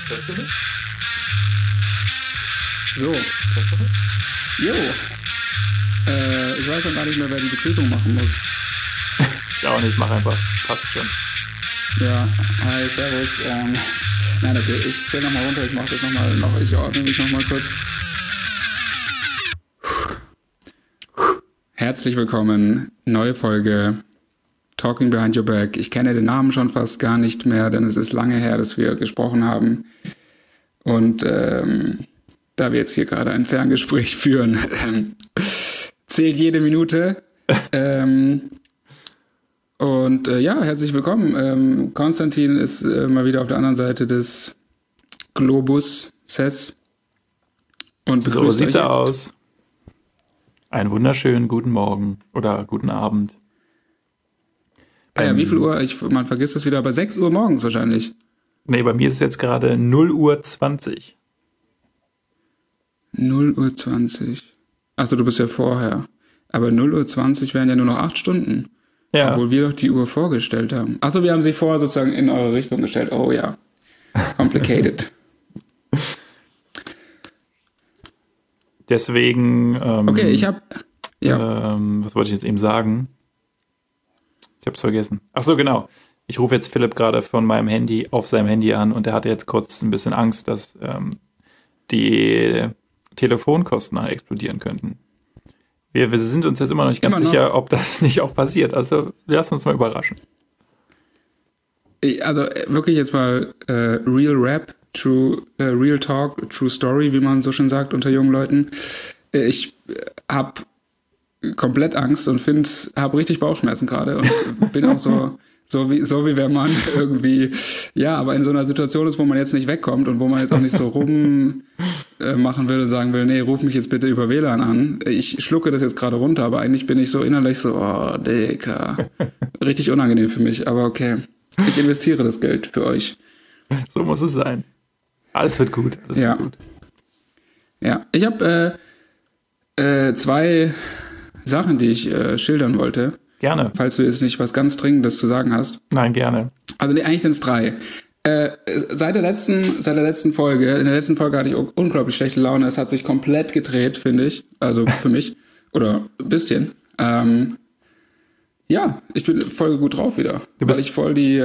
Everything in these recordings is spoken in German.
Hörst du mich? So. Hörst du mich? Jo. Ich weiß auch gar nicht mehr, wer die Begrüßung machen muss. Ich auch nicht, mach einfach. Passt schon. Ja, hi, servus. Nein, okay, ich zähle nochmal runter, ich mache das nochmal, ich ordne mich nochmal kurz. Herzlich willkommen, neue Folge Talking Behind Your Back. Ich kenne den Namen schon fast gar nicht mehr, denn es ist lange her, dass wir gesprochen haben. Und da wir jetzt hier gerade ein Ferngespräch führen, zählt jede Minute. Ja, herzlich willkommen. Konstantin ist mal wieder auf der anderen Seite des Globus CES und begrüßt So sieht euch er jetzt. aus. Einen wunderschönen guten Morgen oder guten Abend. Ja, wie viel Uhr? Man vergisst es wieder, aber 6 Uhr morgens wahrscheinlich. Nee, bei mir ist es jetzt gerade 0:20 Uhr. 0:20 Uhr. Achso, du bist ja vorher. Aber 0:20 Uhr wären ja nur noch 8 Stunden. Ja, Obwohl wir doch die Uhr vorgestellt haben. Achso, wir haben sie vorher sozusagen in eure Richtung gestellt. Oh ja. Complicated. deswegen. Okay, ich habe... Ja. Was wollte ich jetzt eben sagen? Ich habe es vergessen. Ach so, genau. Ich rufe jetzt Philipp gerade von meinem Handy auf seinem Handy an und er hatte jetzt kurz ein bisschen Angst, dass die Telefonkosten nachher explodieren könnten. Wir sind uns jetzt immer noch nicht ganz sicher, ob das nicht auch passiert. Also wir lassen uns mal überraschen. Also wirklich jetzt mal Real Rap, Real Talk, True Story, wie man so schön sagt unter jungen Leuten. Ich habe komplett Angst und habe richtig Bauchschmerzen gerade und bin auch so wie wenn man irgendwie, ja, aber in so einer Situation ist, wo man jetzt nicht wegkommt und wo man jetzt auch nicht so machen will und sagen will, nee, ruf mich jetzt bitte über WLAN an. Ich schlucke das jetzt gerade runter, aber eigentlich bin ich so innerlich so, oh, Digga. Richtig unangenehm für mich, aber okay. Ich investiere das Geld für euch. So muss es sein. Alles wird gut. Alles wird gut. Ja, ich habe 2 Sachen, die ich schildern wollte. Gerne. Falls du jetzt nicht was ganz Dringendes zu sagen hast. Nein, gerne. Also nee, eigentlich sind es 3. Seit der letzten Folge, in der letzten Folge hatte ich unglaublich schlechte Laune. Es hat sich komplett gedreht, finde ich. Also für mich. Oder ein bisschen. Ja, ich bin voll gut drauf wieder. Weil ich voll die,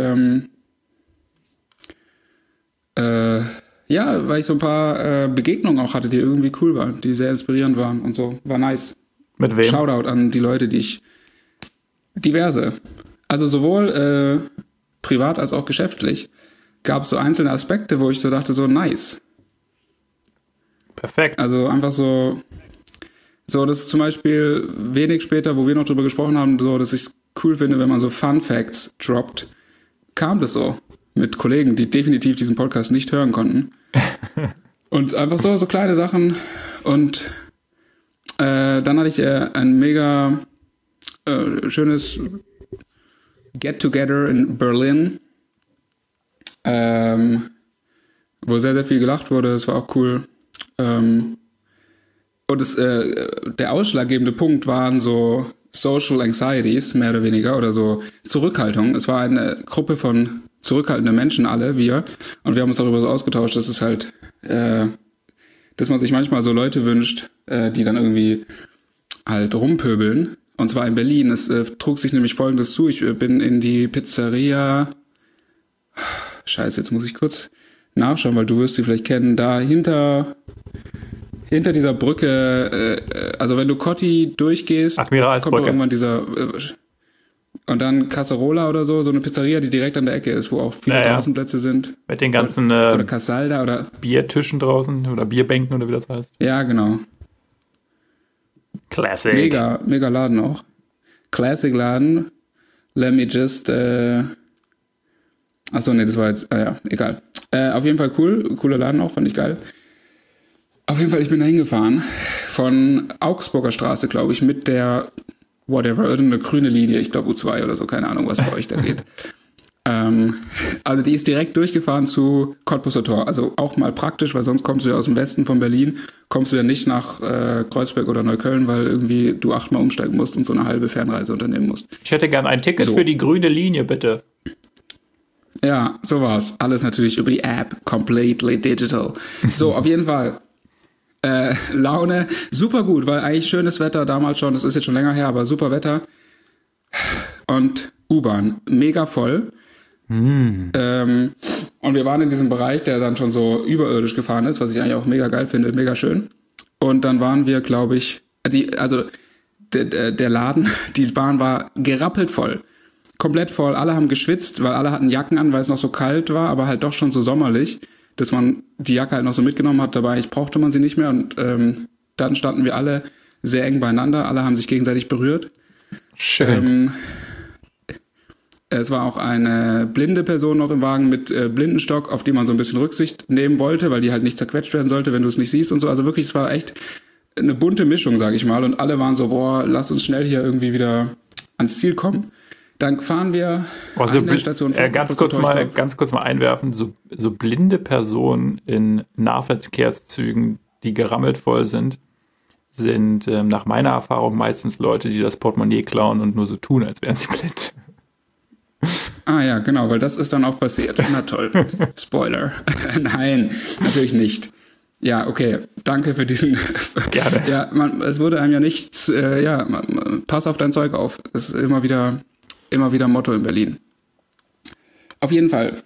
weil ich so ein paar Begegnungen auch hatte, die irgendwie cool waren, die sehr inspirierend waren und so. War nice. Mit wem? Shoutout an die Leute, diverse. Also sowohl privat als auch geschäftlich gab es so einzelne Aspekte, wo ich so dachte, so nice. Perfekt. Also einfach so, das ist zum Beispiel wenig später, wo wir noch drüber gesprochen haben, so, dass ich es cool finde, wenn man so Fun Facts droppt, kam das so mit Kollegen, die definitiv diesen Podcast nicht hören konnten. Und einfach so kleine Sachen. Und dann hatte ich ein mega schönes Get-Together in Berlin, wo sehr, sehr viel gelacht wurde. Es war auch cool. Und der ausschlaggebende Punkt waren so Social Anxieties, mehr oder weniger, oder so Zurückhaltung. Es war eine Gruppe von zurückhaltenden Menschen, alle, wir. Und wir haben uns darüber so ausgetauscht, dass es halt, dass man sich manchmal so Leute wünscht, die dann irgendwie halt rumpöbeln. Und zwar in Berlin. Es trug sich nämlich Folgendes zu. Ich bin in die Pizzeria. Scheiße, jetzt muss ich kurz nachschauen, weil du wirst sie vielleicht kennen. Da hinter dieser Brücke, also wenn du Cotti durchgehst, Admiralsbrücke. kommt irgendwann dieser und dann Casarola oder so eine Pizzeria, die direkt an der Ecke ist, wo auch viele Draußenplätze sind. Mit den ganzen oder Casalda oder Biertischen draußen oder Bierbänken oder wie das heißt. Ja, genau. Classic. Mega Laden auch. Classic Laden. Let me just Achso, nee, das war jetzt egal. Auf jeden Fall cooler Laden auch, fand ich geil. Auf jeden Fall, ich bin da hingefahren von Augsburger Straße, glaube ich, mit der irgendeine grüne Linie, ich glaube U2 oder so, keine Ahnung, was bei euch da geht. Also die ist direkt durchgefahren zu Cottbuser Tor, also auch mal praktisch, weil sonst kommst du ja aus dem Westen von Berlin, kommst du ja nicht nach Kreuzberg oder Neukölln, weil irgendwie du 8-mal umsteigen musst und so eine halbe Fernreise unternehmen musst. Ich hätte gern ein Ticket für die grüne Linie, bitte. Ja, so war's. Alles natürlich über die App, completely digital. So, auf jeden Fall. Laune, super gut, weil eigentlich schönes Wetter damals schon, das ist jetzt schon länger her, aber super Wetter. Und U-Bahn, mega voll. Und wir waren in diesem Bereich, der dann schon so überirdisch gefahren ist, was ich eigentlich auch mega geil finde, mega schön. Und dann waren wir, glaube ich, der Laden, die Bahn war gerappelt voll. Komplett voll, alle haben geschwitzt, weil alle hatten Jacken an, weil es noch so kalt war, aber halt doch schon so sommerlich, dass man die Jacke halt noch so mitgenommen hat, dabei brauchte man sie nicht mehr und dann standen wir alle sehr eng beieinander, alle haben sich gegenseitig berührt. Schön. Es war auch eine blinde Person noch im Wagen mit Blindenstock, auf die man so ein bisschen Rücksicht nehmen wollte, weil die halt nicht zerquetscht werden sollte, wenn du es nicht siehst und so. Also wirklich, es war echt eine bunte Mischung, sag ich mal. Und alle waren so, boah, lass uns schnell hier irgendwie wieder ans Ziel kommen. Dann fahren wir also eine Station ganz kurz mal einwerfen, so blinde Personen in Nahverkehrszügen, die gerammelt voll sind nach meiner Erfahrung meistens Leute, die das Portemonnaie klauen und nur so tun, als wären sie blind. Ah ja, genau, weil das ist dann auch passiert. Na toll. Spoiler. Nein, natürlich nicht. Ja, okay. Danke für diesen. Gerne. Ja, es wurde einem ja nichts. Pass auf dein Zeug auf. Das ist immer wieder Motto in Berlin. Auf jeden Fall.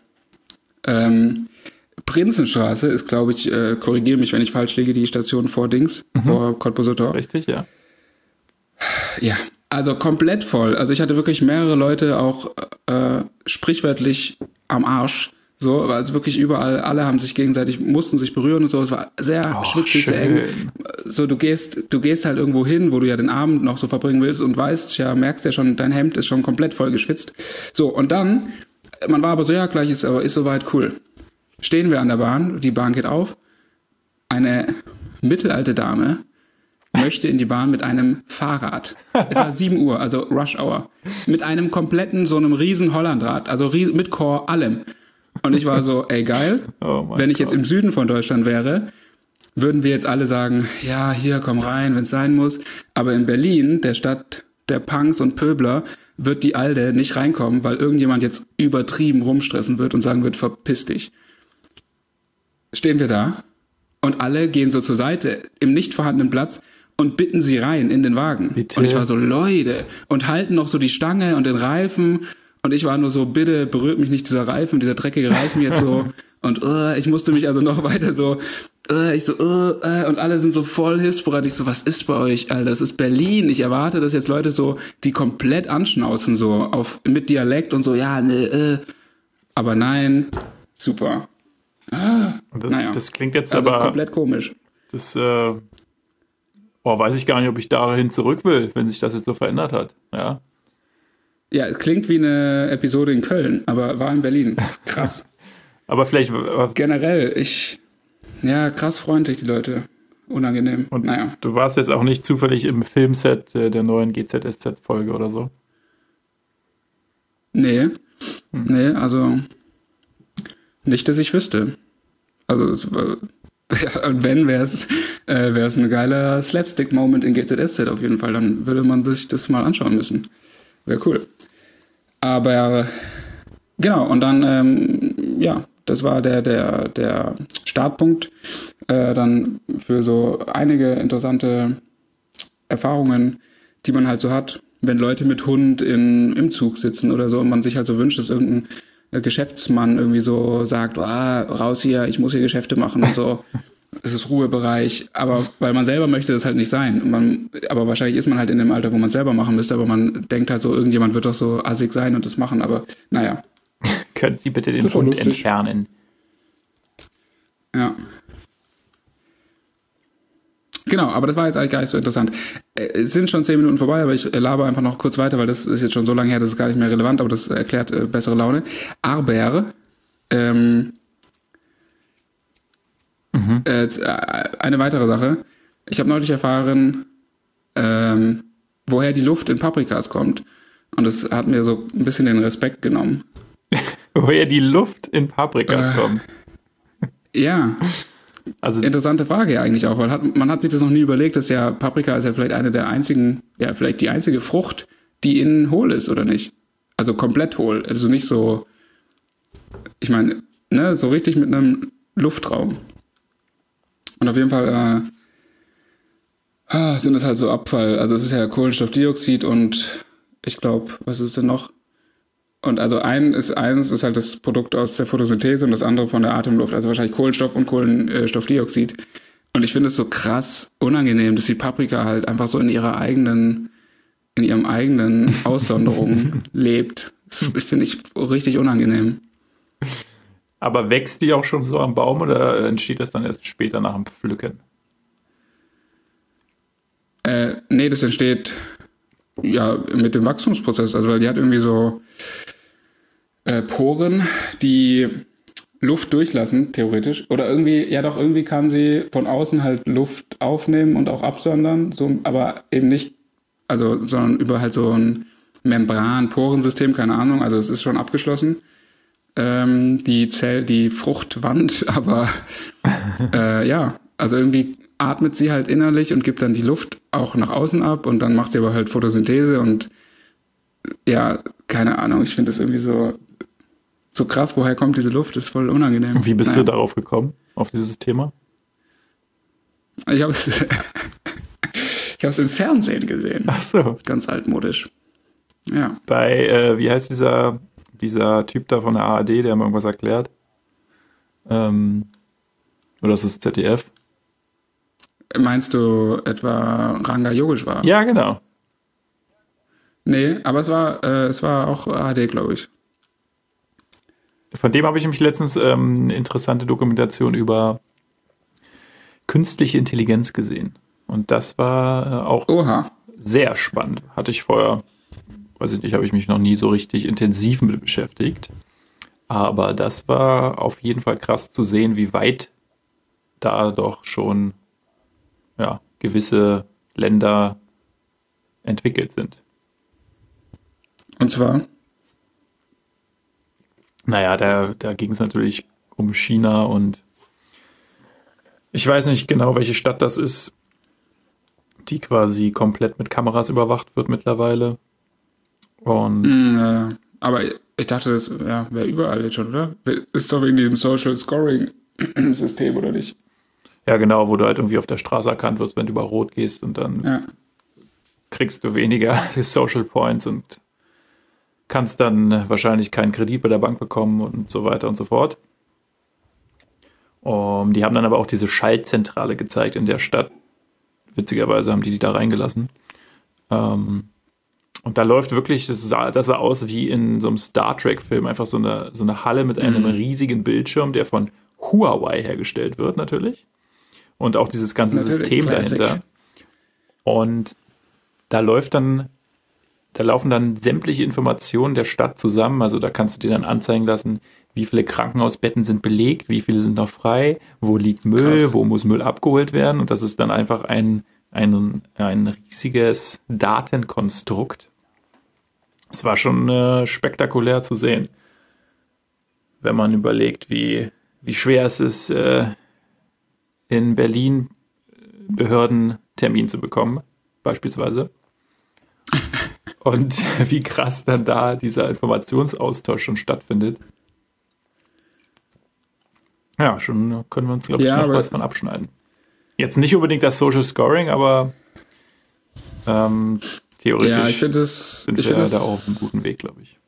Prinzenstraße ist, glaube ich, korrigiere mich, wenn ich falsch liege, die Station vor vor Cottbus-Tor. Richtig, ja. Ja, also komplett voll. Also ich hatte wirklich mehrere Leute auch sprichwörtlich am Arsch. So, also wirklich überall, alle haben sich gegenseitig, mussten sich berühren und so. Es war sehr schwitzig, sehr eng. So, du gehst halt irgendwo hin, wo du ja den Abend noch so verbringen willst und merkst ja schon, dein Hemd ist schon komplett voll geschwitzt. So, und dann, man war aber so, ja, gleich ist soweit, cool. Stehen wir an der Bahn, die Bahn geht auf. Eine mittelalte Dame möchte in die Bahn mit einem Fahrrad. Es war 7 Uhr, also Rush Hour. Mit einem kompletten, so einem riesen Hollandrad, also mit Core, allem. Und ich war so, ey, geil. Wenn ich jetzt im Süden von Deutschland wäre, würden wir jetzt alle sagen, ja, hier, komm rein, wenn es sein muss. Aber in Berlin, der Stadt der Punks und Pöbler, wird die Alde nicht reinkommen, weil irgendjemand jetzt übertrieben rumstressen wird und sagen wird, verpiss dich. Stehen wir da und alle gehen so zur Seite im nicht vorhandenen Platz und bitten sie rein in den Wagen. Bitte? Und ich war so, Leute, und halten noch so die Stange und den Reifen. Und ich war nur so, bitte berührt mich nicht dieser dreckige Reifen jetzt so. Und ich musste mich also noch weiter so, und alle sind so voll hilfsbereit. Ich so, was ist bei euch, Alter? Das ist Berlin. Ich erwarte, dass jetzt Leute so, die komplett anschnauzen, so, mit Dialekt und so, ja, aber nein, super. Und das klingt jetzt also aber komplett komisch. Das weiß ich gar nicht, ob ich dahin zurück will, wenn sich das jetzt so verändert hat. Ja. Ja, es klingt wie eine Episode in Köln, aber war in Berlin. Krass. Aber vielleicht generell, krass freundlich, die Leute. Unangenehm. Und du warst jetzt auch nicht zufällig im Filmset der neuen GZSZ-Folge oder so? Nee, also nicht, dass ich wüsste. Also und wenn, wäre es ein geiler Slapstick-Moment in GZSZ auf jeden Fall. Dann würde man sich das mal anschauen müssen. Wäre cool. Aber genau, und dann, das war der Startpunkt dann für so einige interessante Erfahrungen, die man halt so hat, wenn Leute mit Hund im Zug sitzen oder so und man sich halt so wünscht, dass irgendein Geschäftsmann irgendwie so sagt, raus hier, ich muss hier Geschäfte machen und so. Es ist Ruhebereich, aber weil man selber möchte das halt nicht sein. Aber wahrscheinlich ist man halt in dem Alter, wo man es selber machen müsste, aber man denkt halt so, irgendjemand wird doch so assig sein und das machen, aber naja. Können Sie bitte den Hund entfernen? Ja. Genau, aber das war jetzt eigentlich gar nicht so interessant. Es sind schon 10 Minuten vorbei, aber ich laber einfach noch kurz weiter, weil das ist jetzt schon so lange her, das ist gar nicht mehr relevant, aber das erklärt bessere Laune. Aber eine weitere Sache. Ich habe neulich erfahren, woher die Luft in Paprikas kommt. Und das hat mir so ein bisschen den Respekt genommen. Woher die Luft in Paprikas kommt? Ja. Also interessante Frage ja eigentlich auch, weil man hat sich das noch nie überlegt, dass ja Paprika ist ja vielleicht eine der einzigen, vielleicht die einzige Frucht, die innen hohl ist, oder nicht? Also komplett hohl. Also nicht so ich meine, ne, so richtig mit einem Luftraum. Und auf jeden Fall sind es halt so Abfall. Also es ist ja Kohlenstoffdioxid und ich glaube, was ist denn noch? Und also eins ist halt das Produkt aus der Photosynthese und das andere von der Atemluft. Also wahrscheinlich Kohlenstoff und Kohlenstoffdioxid. Und ich finde es so krass unangenehm, dass die Paprika halt einfach so in ihrem eigenen Aussonderung lebt. Das finde ich richtig unangenehm. Aber wächst die auch schon so am Baum oder entsteht das dann erst später nach dem Pflücken? Nee, das entsteht ja mit dem Wachstumsprozess. Also weil die hat irgendwie so Poren, die Luft durchlassen, theoretisch. Oder irgendwie, ja doch, irgendwie kann sie von außen halt Luft aufnehmen und auch absondern, so, aber eben nicht, also, sondern über halt so ein Membran-Porensystem, keine Ahnung, also es ist schon abgeschlossen. Die Fruchtwand, aber ja, also irgendwie atmet sie halt innerlich und gibt dann die Luft auch nach außen ab und dann macht sie aber halt Photosynthese und ja, keine Ahnung, ich finde das irgendwie so krass, woher kommt diese Luft, das ist voll unangenehm. Wie bist du darauf gekommen, auf dieses Thema? Ich habe es im Fernsehen gesehen. Ach so. Ganz altmodisch. Ja. Bei, wie heißt dieser Typ da von der ARD, der mir irgendwas erklärt? Oder ist es ZDF? Meinst du etwa Ranga Yogeshwar? Ja, genau. Nee, aber es war auch ARD, glaube ich. Von dem habe ich nämlich letztens eine interessante Dokumentation über künstliche Intelligenz gesehen. Und das war auch sehr spannend. Hatte ich vorher, weiß ich nicht, habe ich mich noch nie so richtig intensiv mit beschäftigt. Aber das war auf jeden Fall krass zu sehen, wie weit da doch schon ja, gewisse Länder entwickelt sind. Und zwar? Naja, da ging es natürlich um China und ich weiß nicht genau, welche Stadt das ist, die quasi komplett mit Kameras überwacht wird mittlerweile. Und aber ich dachte, das wäre überall jetzt schon, oder? Ist doch wegen diesem Social Scoring System, oder nicht? ja, genau, wo du halt irgendwie auf der Straße erkannt wirst, wenn du über Rot gehst und dann kriegst du weniger Social Points und kannst dann wahrscheinlich keinen Kredit bei der Bank bekommen und so weiter und so fort. Die haben dann aber auch diese Schaltzentrale gezeigt in der Stadt. Witzigerweise haben die da reingelassen. Und da läuft wirklich, das sah aus wie in so einem Star Trek-Film, einfach so eine Halle mit einem riesigen Bildschirm, der von Huawei hergestellt wird natürlich. Und auch dieses ganze System dahinter. Und da laufen dann sämtliche Informationen der Stadt zusammen. Also da kannst du dir dann anzeigen lassen, wie viele Krankenhausbetten sind belegt, wie viele sind noch frei, wo liegt Müll, krass, wo muss Müll abgeholt werden. Und das ist dann einfach ein riesiges Datenkonstrukt. Es war schon spektakulär zu sehen, wenn man überlegt, wie schwer es ist, in Berlin Behördentermin zu bekommen, beispielsweise. Und wie krass dann da dieser Informationsaustausch schon stattfindet. Ja, schon können wir uns, glaube ich, noch was von abschneiden. Jetzt nicht unbedingt das Social Scoring, aber theoretisch sind wir da auf einem guten Weg, glaube ich.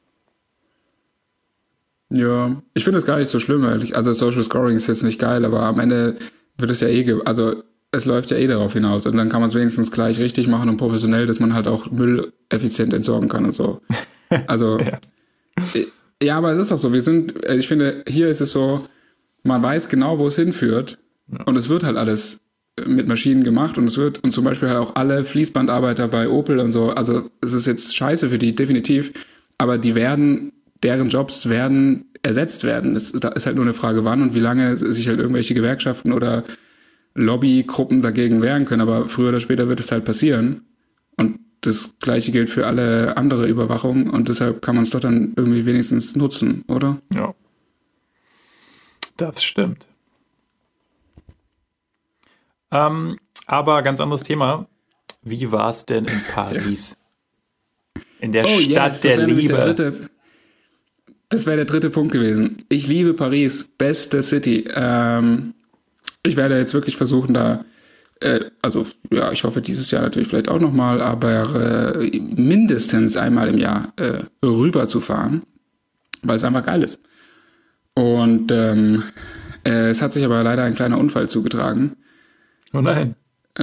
Ja, ich finde es gar nicht so schlimm, eigentlich. Also Social Scoring ist jetzt nicht geil, aber am Ende wird es ja es läuft ja darauf hinaus. Und dann kann man es wenigstens gleich richtig machen und professionell, dass man halt auch Müll effizient entsorgen kann und so. Also, ja, aber es ist doch so. Ich finde, hier ist es so, man weiß genau, wo es hinführt. Ja. Und es wird halt alles mit Maschinen gemacht und zum Beispiel halt auch alle Fließbandarbeiter bei Opel und so. Also, es ist jetzt scheiße für die, definitiv. Aber deren Jobs werden ersetzt werden. Es ist halt nur eine Frage, wann und wie lange sich halt irgendwelche Gewerkschaften oder Lobbygruppen dagegen wehren können, aber früher oder später wird es halt passieren. Und das Gleiche gilt für alle andere Überwachung und deshalb kann man es doch dann irgendwie wenigstens nutzen, oder? Ja. Das stimmt. Aber ganz anderes Thema. Wie war es denn in Paris? In der Stadt der Liebe. Das wäre der dritte Punkt gewesen. Ich liebe Paris, beste City. Ich werde jetzt wirklich versuchen, da, ich hoffe dieses Jahr natürlich vielleicht auch nochmal, aber mindestens einmal im Jahr rüber zu fahren, weil es einfach geil ist. Und es hat sich aber leider ein kleiner Unfall zugetragen. Oh nein.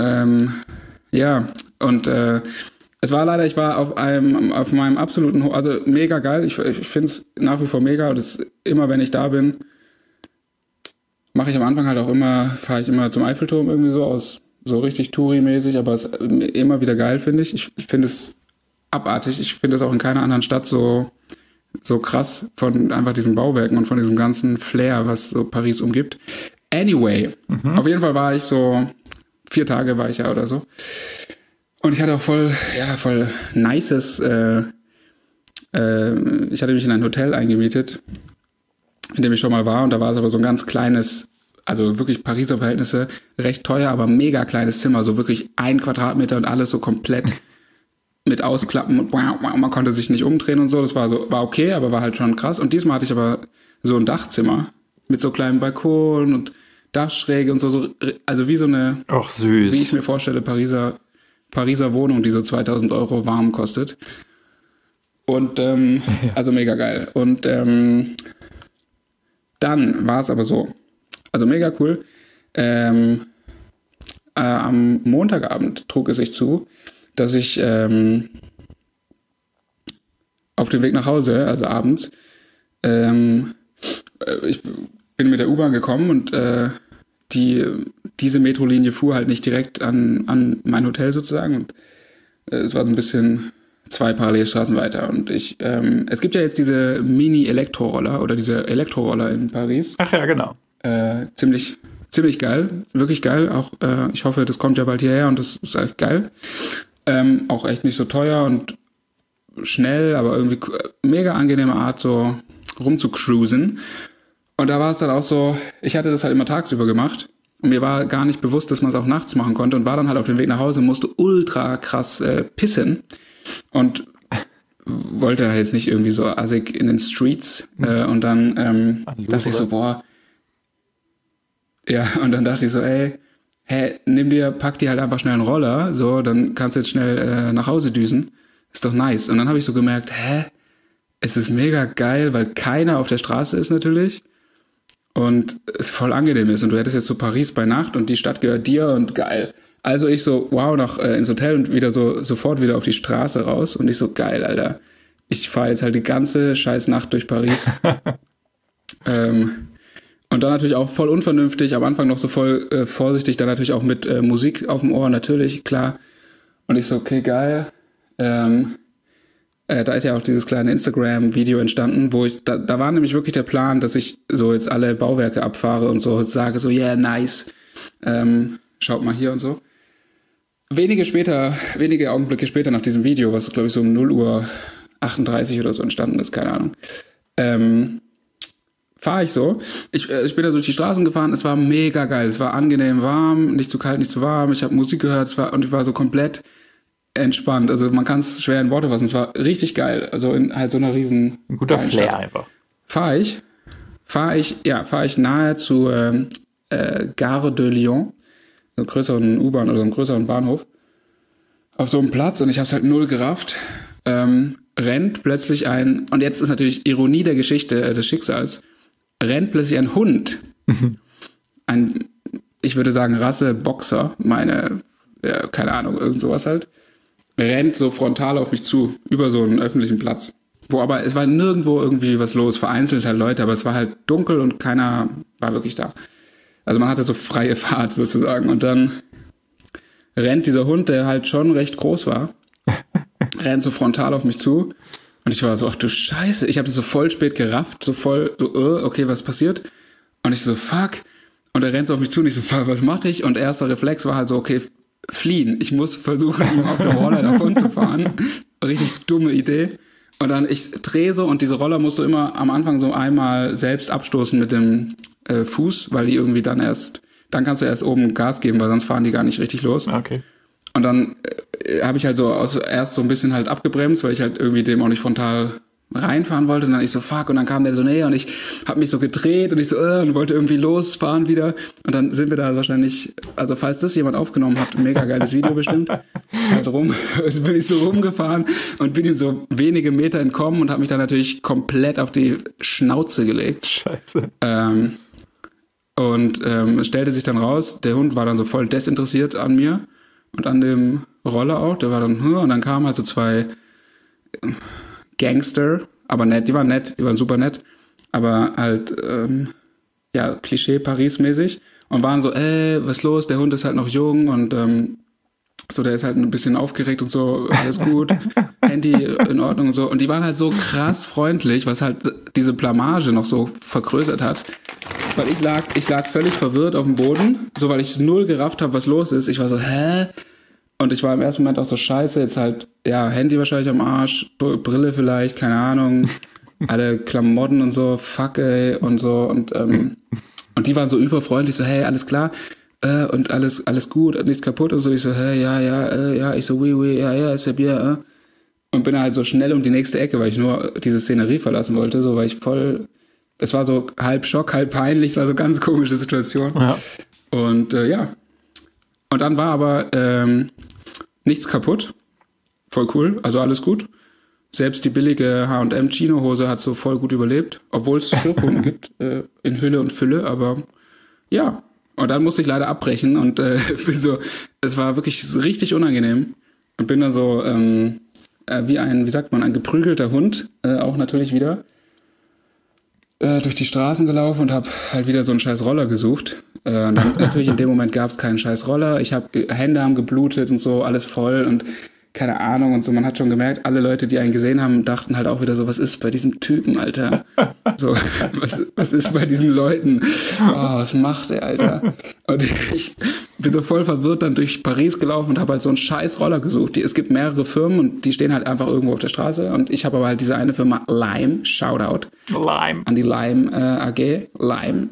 Es war leider, ich war auf meinem absoluten, also mega geil. Ich finde es nach wie vor mega. Und immer, wenn ich da bin, fahre ich immer zum Eiffelturm irgendwie so richtig Touri-mäßig, aber es ist immer wieder geil, finde ich. Ich finde es abartig. Ich finde es auch in keiner anderen Stadt so krass von einfach diesen Bauwerken und von diesem ganzen Flair, was so Paris umgibt. Anyway, auf jeden Fall war ich so 4 Tage war ich ja oder so. Und ich hatte auch voll nices, ich hatte mich in ein Hotel eingemietet, in dem ich schon mal war, und da war es aber so ein ganz kleines, also wirklich Pariser Verhältnisse, recht teuer, aber mega kleines Zimmer, so wirklich 1 Quadratmeter und alles so komplett mit Ausklappen und man konnte sich nicht umdrehen und so, das war okay, aber war halt schon krass. Und diesmal hatte ich aber so ein Dachzimmer mit so kleinem Balkon und Dachschräge und so, also wie so eine, ach süß, wie ich mir vorstelle, Pariser Wohnung, die so 2.000 Euro warm kostet. Und also mega geil. Und dann war es aber so, also mega cool. Am Montagabend trug es sich zu, dass ich auf dem Weg nach Hause, also abends, ich bin mit der U-Bahn gekommen und diese Metrolinie fuhr halt nicht direkt an mein Hotel sozusagen, und es war so ein bisschen 2 Parallelstraßen weiter, und es gibt ja jetzt diese Mini-Elektroroller oder diese Elektroroller in Paris. Ach ja, genau. Ziemlich geil, wirklich geil, auch ich hoffe, das kommt ja bald hierher und das ist echt geil. Auch echt nicht so teuer und schnell, aber irgendwie mega angenehme Art, so rumzucruisen. Und da war es dann auch so, ich hatte das halt immer tagsüber gemacht und mir war gar nicht bewusst, dass man es auch nachts machen konnte, und war dann halt auf dem Weg nach Hause und musste ultra krass pissen und wollte halt jetzt nicht irgendwie so assig in den Streets und dann dachte ich so, und dann dachte ich so, pack dir halt einfach schnell einen Roller, so, dann kannst du jetzt schnell nach Hause düsen, ist doch nice. Und dann habe ich so gemerkt, es ist mega geil, weil keiner auf der Straße ist natürlich und es voll angenehm ist, und du hättest jetzt so Paris bei Nacht und die Stadt gehört dir und geil. Also ich so, noch ins Hotel und wieder sofort wieder auf die Straße raus, und ich so, geil, Alter. Ich fahre jetzt halt die ganze scheiß Nacht durch Paris. Und dann natürlich auch voll unvernünftig, am Anfang noch so voll vorsichtig, dann natürlich auch mit Musik auf dem Ohr, natürlich, klar. Und ich so, okay, geil. Da ist ja auch dieses kleine Instagram-Video entstanden, wo da war nämlich wirklich der Plan, dass ich so jetzt alle Bauwerke abfahre und so sage so, yeah, nice. Schaut mal hier und so. Wenige Augenblicke später nach diesem Video, was glaube ich so um 0:38 oder so entstanden ist, keine Ahnung, fahre ich so. Ich bin da durch die Straßen gefahren, es war mega geil, es war angenehm warm, nicht zu kalt, nicht zu warm, ich habe Musik gehört, und ich war so komplett entspannt, also man kann es schwer in Worte fassen, es war richtig geil, also in halt so einer riesen ein guter Flair Stadt. Einfach. Fahre ich nahe zu Gare de Lyon, so einem größeren U-Bahn oder so einem größeren Bahnhof, auf so einem Platz, und ich habe es halt null gerafft, rennt plötzlich und jetzt ist natürlich Ironie der Geschichte, des Schicksals, rennt plötzlich ein Hund, ich würde sagen Rasse Boxer, keine Ahnung, irgend sowas halt, rennt so frontal auf mich zu, über so einen öffentlichen Platz. Aber es war nirgendwo irgendwie was los, vereinzelt halt Leute, aber es war halt dunkel und keiner war wirklich da. Also man hatte so freie Fahrt sozusagen, und dann rennt dieser Hund, der halt schon recht groß war, rennt so frontal auf mich zu, und ich war so, ach du Scheiße, ich habe das so voll spät gerafft, okay, was passiert? Und ich so, fuck, und er rennt so auf mich zu, und ich so, was mache ich? Und erster Reflex war halt so, okay, fliehen. Ich muss versuchen, ihm auf dem Roller davon zu fahren. Richtig dumme Idee. Und dann, ich drehe so, und diese Roller musst du immer am Anfang so einmal selbst abstoßen mit dem Fuß, weil die irgendwie dann kannst du erst oben Gas geben, weil sonst fahren die gar nicht richtig los. Okay. Und dann habe ich halt so erst so ein bisschen halt abgebremst, weil ich halt irgendwie dem auch nicht frontal reinfahren wollte und dann ich so, fuck, und dann kam der so näher und ich habe mich so gedreht und ich so, und wollte irgendwie losfahren wieder und dann sind wir da wahrscheinlich, also falls das jemand aufgenommen hat, ein mega geiles Video bestimmt, halt bin ich so rumgefahren und bin ihm so wenige Meter entkommen und habe mich dann natürlich komplett auf die Schnauze gelegt. Scheiße. Es stellte sich dann raus, der Hund war dann so voll desinteressiert an mir und an dem Roller auch, der war dann, und dann kamen halt so 2 Gangster, aber nett, die waren super nett, aber halt, Klischee Paris-mäßig und waren so, was ist los, der Hund ist halt noch jung und so, der ist halt ein bisschen aufgeregt und so, alles gut, Handy in Ordnung und so und die waren halt so krass freundlich, was halt diese Blamage noch so vergrößert hat, weil ich lag völlig verwirrt auf dem Boden, so weil ich null gerafft habe, was los ist, ich war so, hä? Und ich war im ersten Moment auch so scheiße, jetzt halt, Handy wahrscheinlich am Arsch, Brille vielleicht, keine Ahnung, alle Klamotten und so, fuck ey, und so. Und die waren so überfreundlich, so, hey, alles klar, und alles gut, nichts kaputt und so. Ich so, hey, ja, ich so, oui, ja, ist ja bien, Und bin halt so schnell um die nächste Ecke, weil ich nur diese Szenerie verlassen wollte, so, weil ich voll, es war so halb Schock, halb peinlich, es war so ganz komische Situation. Ja. Und Und dann war aber nichts kaputt. Voll cool, also alles gut. Selbst die billige H&M Chino-Hose hat so voll gut überlebt, obwohl es Schürfwunden gibt, in Hülle und Fülle, aber ja. Und dann musste ich leider abbrechen und es war wirklich richtig unangenehm. Und bin dann so wie ein geprügelter Hund, auch natürlich wieder, durch die Straßen gelaufen und habe halt wieder so einen scheiß Roller gesucht. Und dann natürlich in dem Moment gab es keinen scheiß Roller. Hände haben geblutet und so, alles voll und keine Ahnung und so. Man hat schon gemerkt, alle Leute, die einen gesehen haben, dachten halt auch wieder so, was ist bei diesem Typen, Alter? So, was ist bei diesen Leuten? Oh, was macht der, Alter? Und ich bin so voll verwirrt dann durch Paris gelaufen und habe halt so einen scheiß Roller gesucht. Es gibt mehrere Firmen und die stehen halt einfach irgendwo auf der Straße. Und ich habe aber halt diese eine Firma Lime, Shoutout. Lime. An die Lime AG, Lime.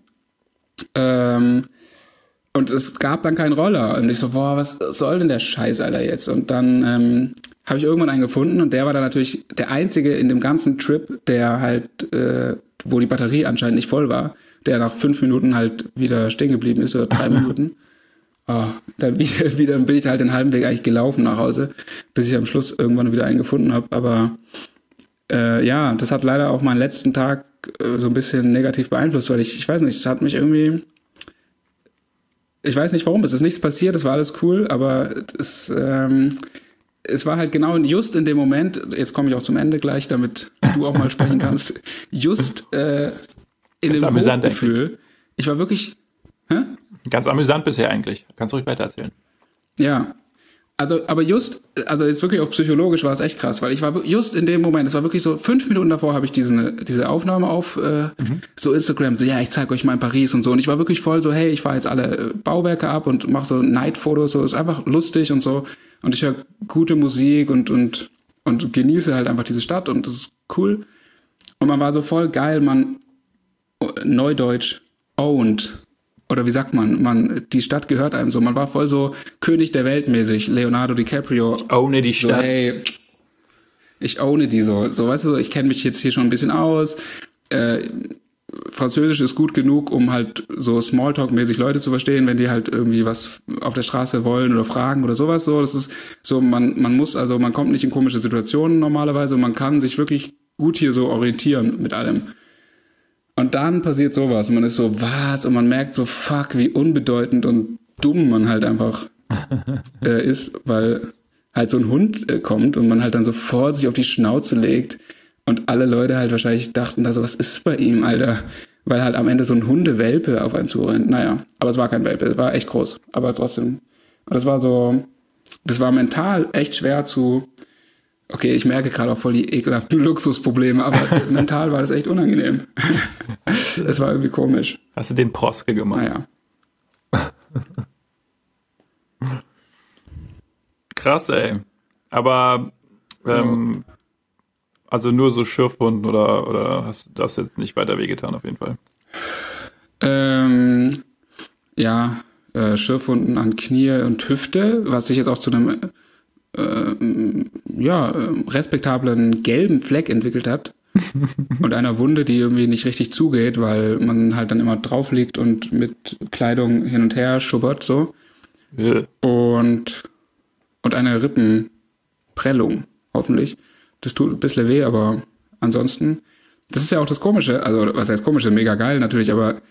Und es gab dann keinen Roller. Und ich so, boah, was soll denn der Scheiß, Alter, jetzt? Und dann habe ich irgendwann einen gefunden und der war dann natürlich der einzige in dem ganzen Trip, der halt, wo die Batterie anscheinend nicht voll war, der nach 5 Minuten halt wieder stehen geblieben ist oder 3 Minuten. Oh, dann bin ich halt den halben Weg eigentlich gelaufen nach Hause, bis ich am Schluss irgendwann wieder einen gefunden habe. Aber das hat leider auch meinen letzten Tag so ein bisschen negativ beeinflusst, weil ich weiß nicht, es hat mich irgendwie, ich weiß nicht warum, es ist nichts passiert, es war alles cool, aber es war halt genau just in dem Moment, jetzt komme ich auch zum Ende gleich, damit du auch mal sprechen kannst, just in dem Hochgefühl, ich war wirklich, Ganz amüsant bisher eigentlich, kannst du ruhig weiter erzählen. Ja, also jetzt wirklich auch psychologisch war es echt krass, weil ich war just in dem Moment, es war wirklich so 5 Minuten davor habe ich diese Aufnahme auf so Instagram, so ich zeige euch mal in Paris und so und ich war wirklich voll so, hey, ich fahre jetzt alle Bauwerke ab und mache so Night-Fotos, so ist einfach lustig und so und ich höre gute Musik und genieße halt einfach diese Stadt und das ist cool und man war so voll geil, Neudeutsch owned. Oder wie sagt man, die Stadt gehört einem so. Man war voll so König der Welt mäßig, Leonardo DiCaprio. Ich owne die Stadt. So, hey, ich owne die so. So, weißt du, ich kenne mich jetzt hier schon ein bisschen aus. Französisch ist gut genug, um halt so Smalltalk-mäßig Leute zu verstehen, wenn die halt irgendwie was auf der Straße wollen oder fragen oder sowas. So, das ist so, man kommt nicht in komische Situationen normalerweise und man kann sich wirklich gut hier so orientieren mit allem. Und dann passiert sowas und man ist so, was? Und man merkt so, fuck, wie unbedeutend und dumm man halt einfach ist, weil halt so ein Hund kommt und man halt dann so vor sich auf die Schnauze legt und alle Leute halt wahrscheinlich dachten, da so, was ist bei ihm, Alter? Weil halt am Ende so ein Hundewelpe auf einen zurennt. Naja, aber es war kein Welpe, es war echt groß. Aber trotzdem, das war mental echt schwer zu... Okay, ich merke gerade auch voll die ekelhaften Luxusprobleme, aber mental war das echt unangenehm. Das war irgendwie komisch. Hast du den Proske gemacht? Naja. Krass, ey. Aber, also nur so Schürfwunden oder hast du das jetzt nicht weiter wehgetan auf jeden Fall? Schürfwunden an Knie und Hüfte, was sich jetzt auch zu einem respektablen gelben Fleck entwickelt hat. und einer Wunde, die irgendwie nicht richtig zugeht, weil man halt dann immer drauf liegt und mit Kleidung hin und her schubbert, so. Und eine Rippenprellung, hoffentlich. Das tut ein bisschen weh, aber ansonsten, das ist ja auch das Komische, also was heißt Komische, mega geil natürlich, aber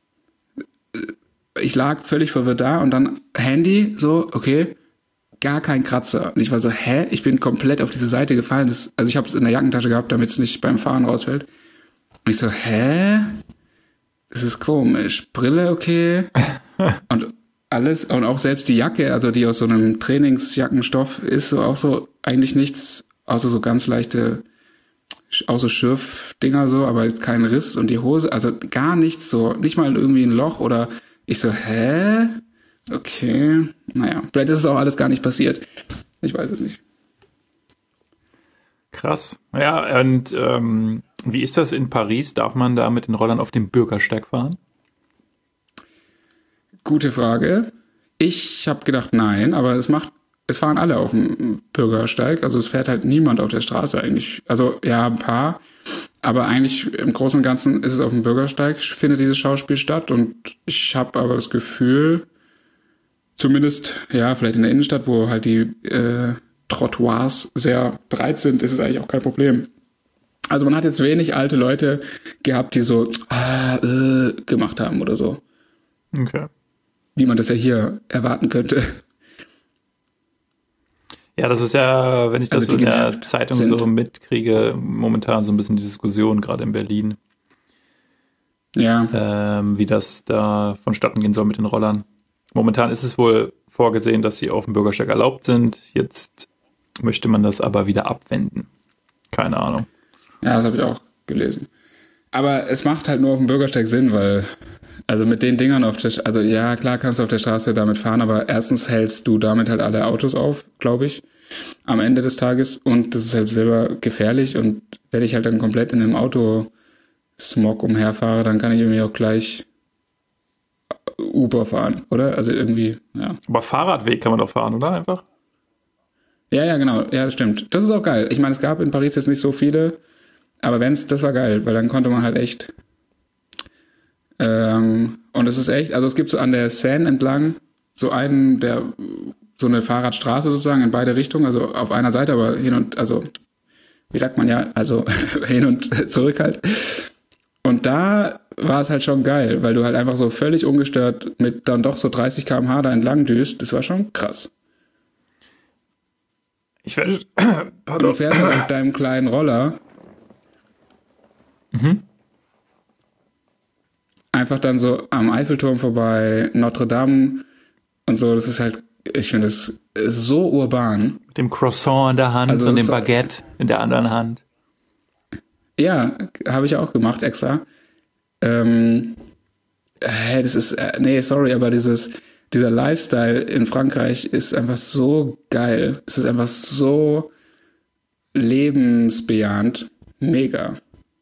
ich lag völlig verwirrt da und dann Handy, so, okay, gar kein Kratzer. Und ich war so, hä? Ich bin komplett auf diese Seite gefallen. Also ich habe es in der Jackentasche gehabt, damit es nicht beim Fahren rausfällt. Und ich so, hä? Das ist komisch. Brille, okay. Und alles, und auch selbst die Jacke, also die aus so einem Trainingsjackenstoff ist, so auch so eigentlich nichts, außer so ganz leichte, auch so Schürfdinger so, aber ist kein Riss und die Hose, also gar nichts so, nicht mal irgendwie ein Loch oder ich so, hä? Okay, naja, vielleicht ist es auch alles gar nicht passiert. Ich weiß es nicht. Krass. Ja, und wie ist das in Paris? Darf man da mit den Rollern auf dem Bürgersteig fahren? Gute Frage. Ich habe gedacht, nein, aber es fahren alle auf dem Bürgersteig. Also es fährt halt niemand auf der Straße eigentlich. Also ja, ein paar. Aber eigentlich im Großen und Ganzen ist es auf dem Bürgersteig, findet dieses Schauspiel statt. Und ich habe aber das Gefühl, zumindest, ja, vielleicht in der Innenstadt, wo halt die Trottoirs sehr breit sind, ist es eigentlich auch kein Problem. Also man hat jetzt wenig alte Leute gehabt, die so gemacht haben oder so. Okay. Wie man das ja hier erwarten könnte. Ja, das ist ja, wenn ich das Also so die in der genervt Zeitung sind. so mitkriege, momentan so ein bisschen die Diskussion, gerade in Berlin, Ja, wie das da vonstatten gehen soll mit den Rollern. Momentan ist es wohl vorgesehen, dass sie auf dem Bürgersteig erlaubt sind. Jetzt möchte man das aber wieder abwenden. Keine Ahnung. ja, das habe ich auch gelesen. Aber es macht halt nur auf dem Bürgersteig Sinn, weil, also mit den Dingern also ja, klar kannst du auf der Straße damit fahren, aber erstens hältst du damit halt alle Autos auf, glaube ich, am Ende des Tages. Und das ist halt selber gefährlich. Und wenn ich halt dann komplett in einem Autosmog umherfahre, dann kann ich irgendwie auch gleich Uber fahren, oder? Also irgendwie, ja. Aber Fahrradweg kann man doch fahren, oder? Einfach? Ja, genau. Ja, das stimmt. Das ist auch geil. Ich meine, es gab in Paris jetzt nicht so viele, aber das war geil, weil dann konnte man halt echt und es ist echt, also es gibt so an der Seine entlang so so eine Fahrradstraße sozusagen in beide Richtungen, also auf einer Seite, aber also wie sagt man ja, also hin und zurück halt. Und da war es halt schon geil, weil du halt einfach so völlig ungestört mit dann doch so 30 km/h da entlang düst. Das war schon krass. Ich werde. Und du fährst halt mit deinem kleinen Roller einfach dann so am Eiffelturm vorbei, Notre Dame und so. Das ist halt, ich finde das so urban. Mit dem Croissant in der Hand Also und dem so- Baguette in der anderen Hand. Ja, habe ich auch gemacht extra. Das ist, nee, sorry, aber dieser Lifestyle in Frankreich ist einfach so geil. Es ist einfach so lebensbejahend. Mega.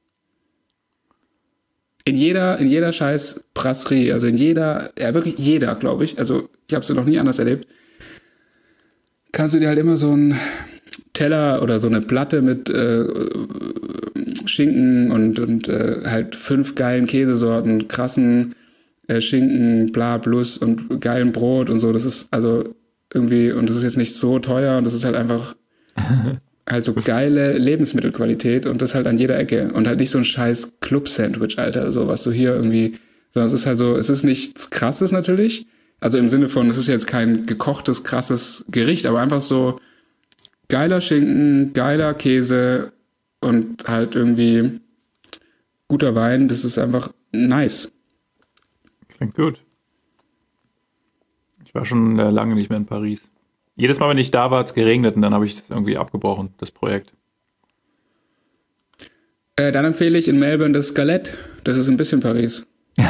In jeder scheiß Brasserie, also ja wirklich jeder, glaube ich, also ich habe es noch nie anders erlebt, kannst du dir halt immer so einen Teller oder so eine Platte mit Schinken und halt 5 geilen Käsesorten, krassen Schinken, bla, plus und geilen Brot und so. Das ist also irgendwie, und das ist jetzt nicht so teuer und das ist halt einfach halt so geile Lebensmittelqualität und das halt an jeder Ecke. Und halt nicht so ein scheiß Club-Sandwich, Alter, so was du hier irgendwie, sondern es ist halt so, es ist nichts Krasses natürlich. Also im Sinne von, es ist jetzt kein gekochtes, krasses Gericht, aber einfach so geiler Schinken, geiler Käse und halt irgendwie guter Wein. Das ist einfach nice. Klingt gut. Ich war schon lange nicht mehr in Paris. Jedes Mal, wenn ich da war, hat es geregnet und dann habe ich es irgendwie abgebrochen, das Projekt. Dann empfehle ich in Melbourne das Galette. Das ist ein bisschen Paris.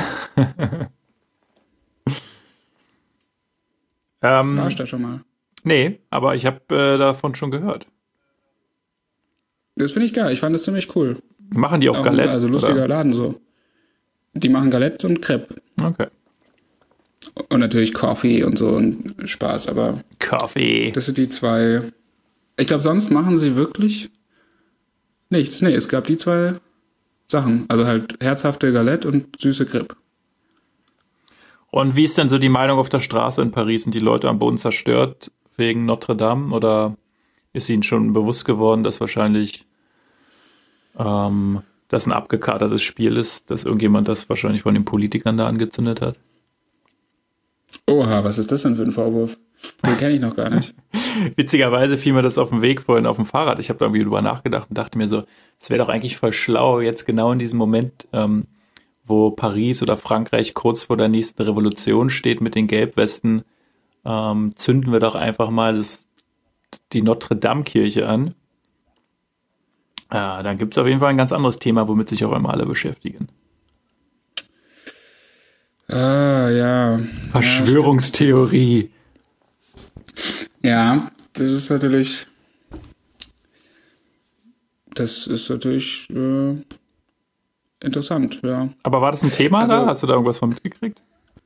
Warst du da schon mal? Nee, aber ich habe davon schon gehört. Das finde ich geil. Ich fand das ziemlich cool. Machen die auch Galette? Also lustiger oder? Laden so. Die machen Galette und Crepe. Okay. Und natürlich Coffee und so und Spaß, aber Kaffee. das sind die zwei. Ich glaube, sonst machen sie wirklich Nichts, nee, es gab die zwei Sachen. Also halt herzhafte Galette und süße Crepe. Und wie ist denn so die Meinung auf der Straße in Paris? Sind die Leute am Boden zerstört wegen Notre Dame oder ist ihnen schon bewusst geworden, dass wahrscheinlich das ein abgekatertes Spiel ist, dass irgendjemand das wahrscheinlich von den Politikern da angezündet hat? Oha, was ist das denn für ein Vorwurf? Den kenne ich noch gar nicht. Witzigerweise fiel mir das auf dem Weg vorhin auf dem Fahrrad. Ich habe da irgendwie drüber nachgedacht und dachte mir so, es wäre doch eigentlich voll schlau, jetzt genau in diesem Moment, wo Paris oder Frankreich kurz vor der nächsten Revolution steht mit den Gelbwesten, zünden wir doch einfach mal die Notre-Dame-Kirche an. Ja, dann gibt es auf jeden Fall ein ganz anderes Thema, womit sich auf einmal alle beschäftigen. Ah, ja. Verschwörungstheorie. Ja, das ist natürlich interessant, ja. Aber war das ein Thema da? Hast du da irgendwas von mitgekriegt?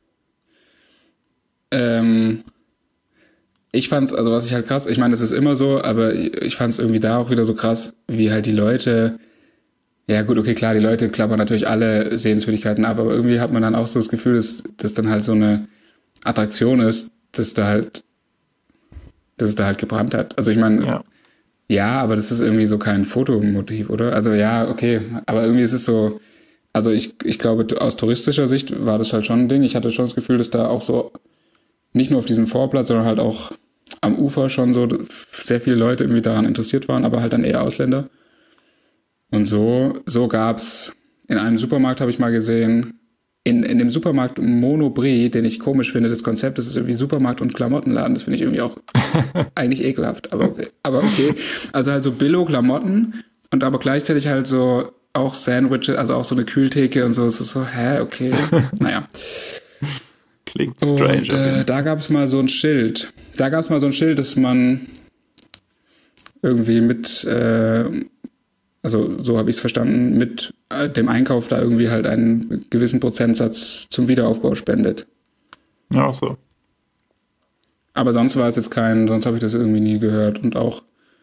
Ich fand's, also was ich halt krass, ich meine, das ist immer so, aber ich fand's irgendwie da auch wieder so krass, wie halt die Leute, ja gut, okay, klar, die Leute klappern natürlich alle Sehenswürdigkeiten ab, aber irgendwie hat man dann auch so das Gefühl, dass das dann halt so eine Attraktion ist, dass es da halt gebrannt hat. Also ich meine, ja, aber das ist irgendwie so kein Fotomotiv, oder? Also ja, okay, aber irgendwie ist es so, also ich glaube, aus touristischer Sicht war das halt schon ein Ding. Ich hatte schon das Gefühl, dass da auch so, nicht nur auf diesem Vorplatz, sondern halt auch am Ufer schon so sehr viele Leute irgendwie daran interessiert waren, aber halt dann eher Ausländer. Und so gab's in einem Supermarkt, habe ich mal gesehen, in dem Supermarkt Monoprix, den ich komisch finde, das Konzept, das ist irgendwie Supermarkt und Klamottenladen, das finde ich irgendwie auch eigentlich ekelhaft, aber okay. Also halt so Billo-Klamotten und aber gleichzeitig halt so auch Sandwiches, also auch so eine Kühltheke und so, es ist so, okay, naja. Klingt strange. Und da gab es mal so ein Schild. Dass man irgendwie mit, also so habe ich es verstanden, mit dem Einkauf da irgendwie halt einen gewissen Prozentsatz zum Wiederaufbau spendet. Ja, so. Aber sonst war es jetzt sonst habe ich das irgendwie nie gehört. Und auch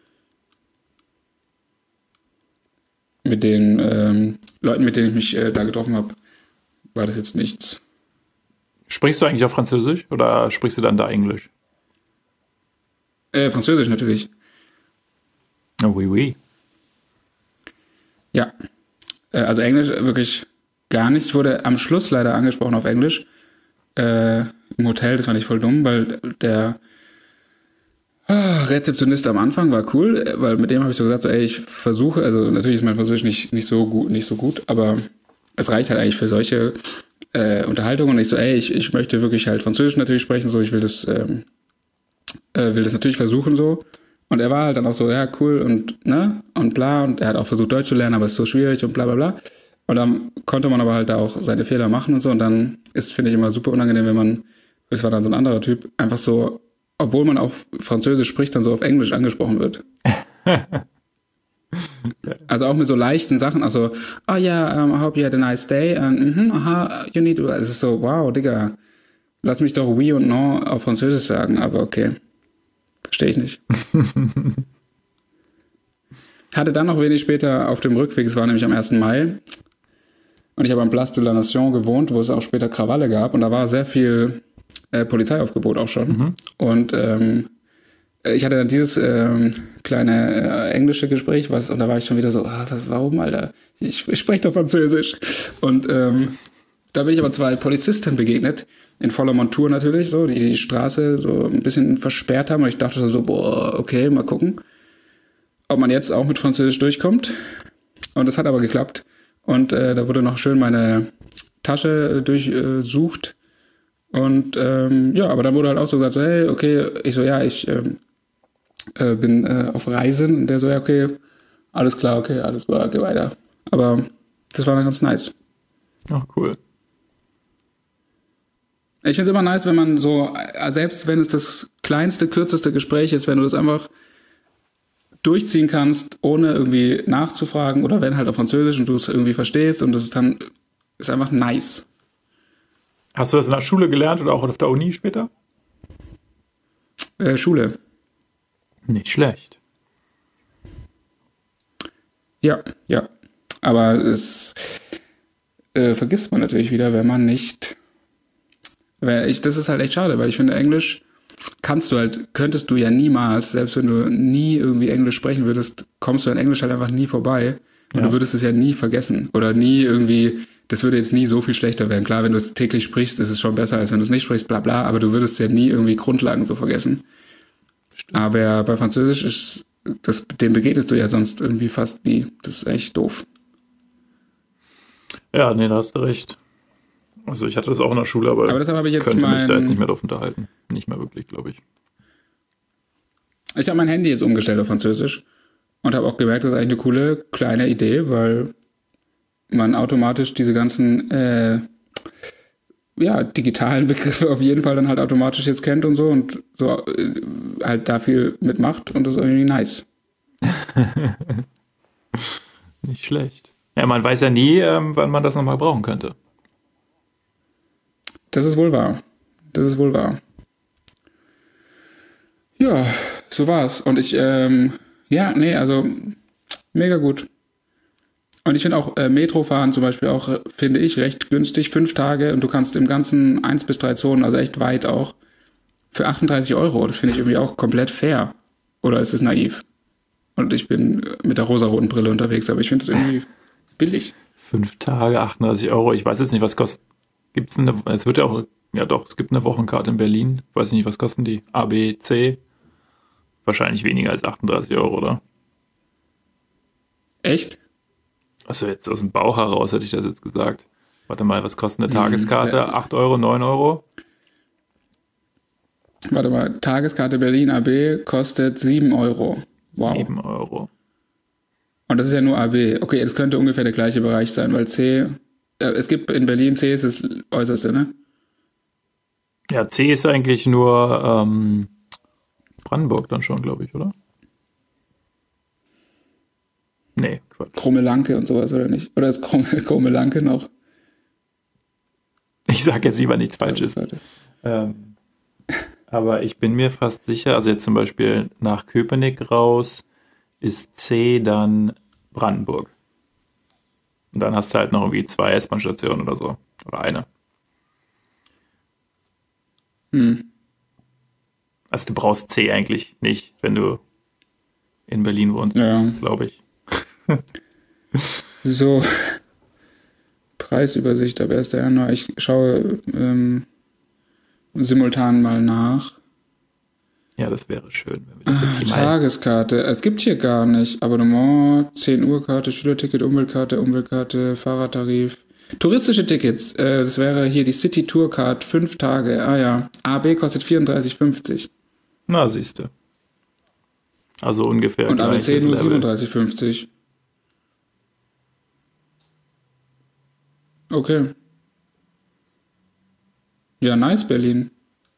mit den Leuten, mit denen ich mich da getroffen habe, war das jetzt nichts. Sprichst du eigentlich auch Französisch oder sprichst du dann da Englisch? Französisch natürlich. Oh, oui, oui. Ja. Also Englisch wirklich gar nicht. Ich wurde am Schluss leider angesprochen auf Englisch. Im Hotel, das fand ich voll dumm, weil der Rezeptionist am Anfang war cool, weil mit dem habe ich so gesagt, so, ich versuche, also natürlich ist mein Französisch nicht so gut, aber es reicht halt eigentlich für solche Unterhaltungen. Und ich so, ich möchte wirklich halt Französisch natürlich sprechen, so, ich will das natürlich versuchen, so. Und er war halt dann auch so, ja, cool und bla, und er hat auch versucht Deutsch zu lernen, aber es ist so schwierig und bla bla bla. Und dann konnte man aber halt da auch seine Fehler machen und so, und dann finde ich immer super unangenehm, es war dann so ein anderer Typ, einfach so, obwohl man auch Französisch spricht, dann so auf Englisch angesprochen wird. Also auch mit so leichten Sachen, also, oh yeah, I hope you had a nice day, and you need to, es ist so, wow, Digga, lass mich doch oui und non auf Französisch sagen, aber okay, verstehe ich nicht. Hatte dann noch wenig später auf dem Rückweg, es war nämlich am 1. Mai, und ich habe am Place de la Nation gewohnt, wo es auch später Krawalle gab, und da war sehr viel Polizeiaufgebot auch schon. Mhm. Und ich hatte dann dieses kleine englische Gespräch, und da war ich schon wieder so, warum, Alter? Ich spreche doch Französisch. Und da bin ich aber 2 Polizisten begegnet, in voller Montur natürlich, so, die Straße so ein bisschen versperrt haben. Und ich dachte so, boah, okay, mal gucken, ob man jetzt auch mit Französisch durchkommt. Und es hat aber geklappt. Und da wurde noch schön meine Tasche durchsucht. Und aber dann wurde halt auch so gesagt, so, hey, okay, ich so, ja, ich bin auf Reisen. Und der so, ja, okay, alles klar, okay, alles klar, geh weiter. Aber das war dann ganz nice. Ach, cool. Ich finde es immer nice, wenn man so, selbst wenn es das kleinste, kürzeste Gespräch ist, wenn du das einfach durchziehen kannst, ohne irgendwie nachzufragen, oder wenn halt auf Französisch und du es irgendwie verstehst, und das ist dann ist einfach nice. Hast du das in der Schule gelernt oder auch auf der Uni später? Schule. Nicht schlecht. Ja, ja. Aber es vergisst man natürlich wieder, wenn man nicht. Das ist halt echt schade, weil ich finde, Englisch könntest du ja niemals, selbst wenn du nie irgendwie Englisch sprechen würdest, kommst du an Englisch halt einfach nie vorbei. Und du würdest es ja nie vergessen. Oder nie irgendwie, das würde jetzt nie so viel schlechter werden. Klar, wenn du es täglich sprichst, ist es schon besser, als wenn du es nicht sprichst, bla bla, aber du würdest ja nie irgendwie Grundlagen so vergessen. Stimmt. Aber bei Französisch dem begegnest du ja sonst irgendwie fast nie. Das ist echt doof. Ja, nee, da hast du recht. Also ich hatte das auch in der Schule, aber deshalb habe ich jetzt könnte mich da jetzt nicht mehr drauf unterhalten. Nicht mehr wirklich, glaube ich. Ich habe mein Handy jetzt umgestellt auf Französisch und habe auch gemerkt, das ist eigentlich eine coole kleine Idee, weil man automatisch diese ganzen digitalen Begriffe auf jeden Fall dann halt automatisch jetzt kennt und so halt da viel mitmacht und das ist irgendwie nice. Nicht schlecht. Ja, man weiß ja nie, wann man das nochmal brauchen könnte. Das ist wohl wahr. Ja, so war's. Und also mega gut. Und ich finde auch Metrofahren zum Beispiel auch, finde ich, recht günstig. 5 Tage und du kannst im ganzen 1 bis 3 Zonen, also echt weit auch, für 38 €. Das finde ich irgendwie auch komplett fair. Oder ist es naiv? Und ich bin mit der rosaroten Brille unterwegs, aber ich finde es irgendwie billig. 5 Tage, 38 €. Ich weiß jetzt nicht, was kostet. Es wird ja auch, ja doch, es gibt eine Wochenkarte in Berlin. Ich weiß nicht, was kosten die? A, B, C? Wahrscheinlich weniger als 38 €, oder? Echt? Also jetzt aus dem Bauch heraus hätte ich das jetzt gesagt. Warte mal, was kostet eine Tageskarte? 8 €, 9 €? Warte mal, Tageskarte Berlin AB kostet 7 €. Wow. 7 €. Und das ist ja nur AB. Okay, das könnte ungefähr der gleiche Bereich sein, weil C, es gibt in Berlin C ist das äußerste, ne? Ja, C ist eigentlich nur Brandenburg dann schon, glaube ich, oder? Nee, Quatsch. Krummelanke und sowas, oder nicht? Oder ist Krummelanke noch? Ich sage jetzt lieber nichts Falsches. Aber ich bin mir fast sicher, also jetzt zum Beispiel nach Köpenick raus ist C dann Brandenburg. Und dann hast du halt noch irgendwie 2 S-Bahn-Stationen oder so. Oder eine. Also du brauchst C eigentlich nicht, wenn du in Berlin wohnst, glaube ich. So, Preisübersicht ab 1. Januar. Ich schaue simultan mal nach. Ja, das wäre schön, wenn wir das jetzt hier mal... Tageskarte. Es gibt hier gar nicht. Abonnement, 10 Uhr Karte, Schülerticket, Umweltkarte, Fahrradtarif. Touristische Tickets. Das wäre hier die City Tour Card, 5 Tage. Ah ja. AB kostet 34,50. Na, siehst du. Also ungefähr. Und ABC nur 37,50. Okay. Ja, nice, Berlin.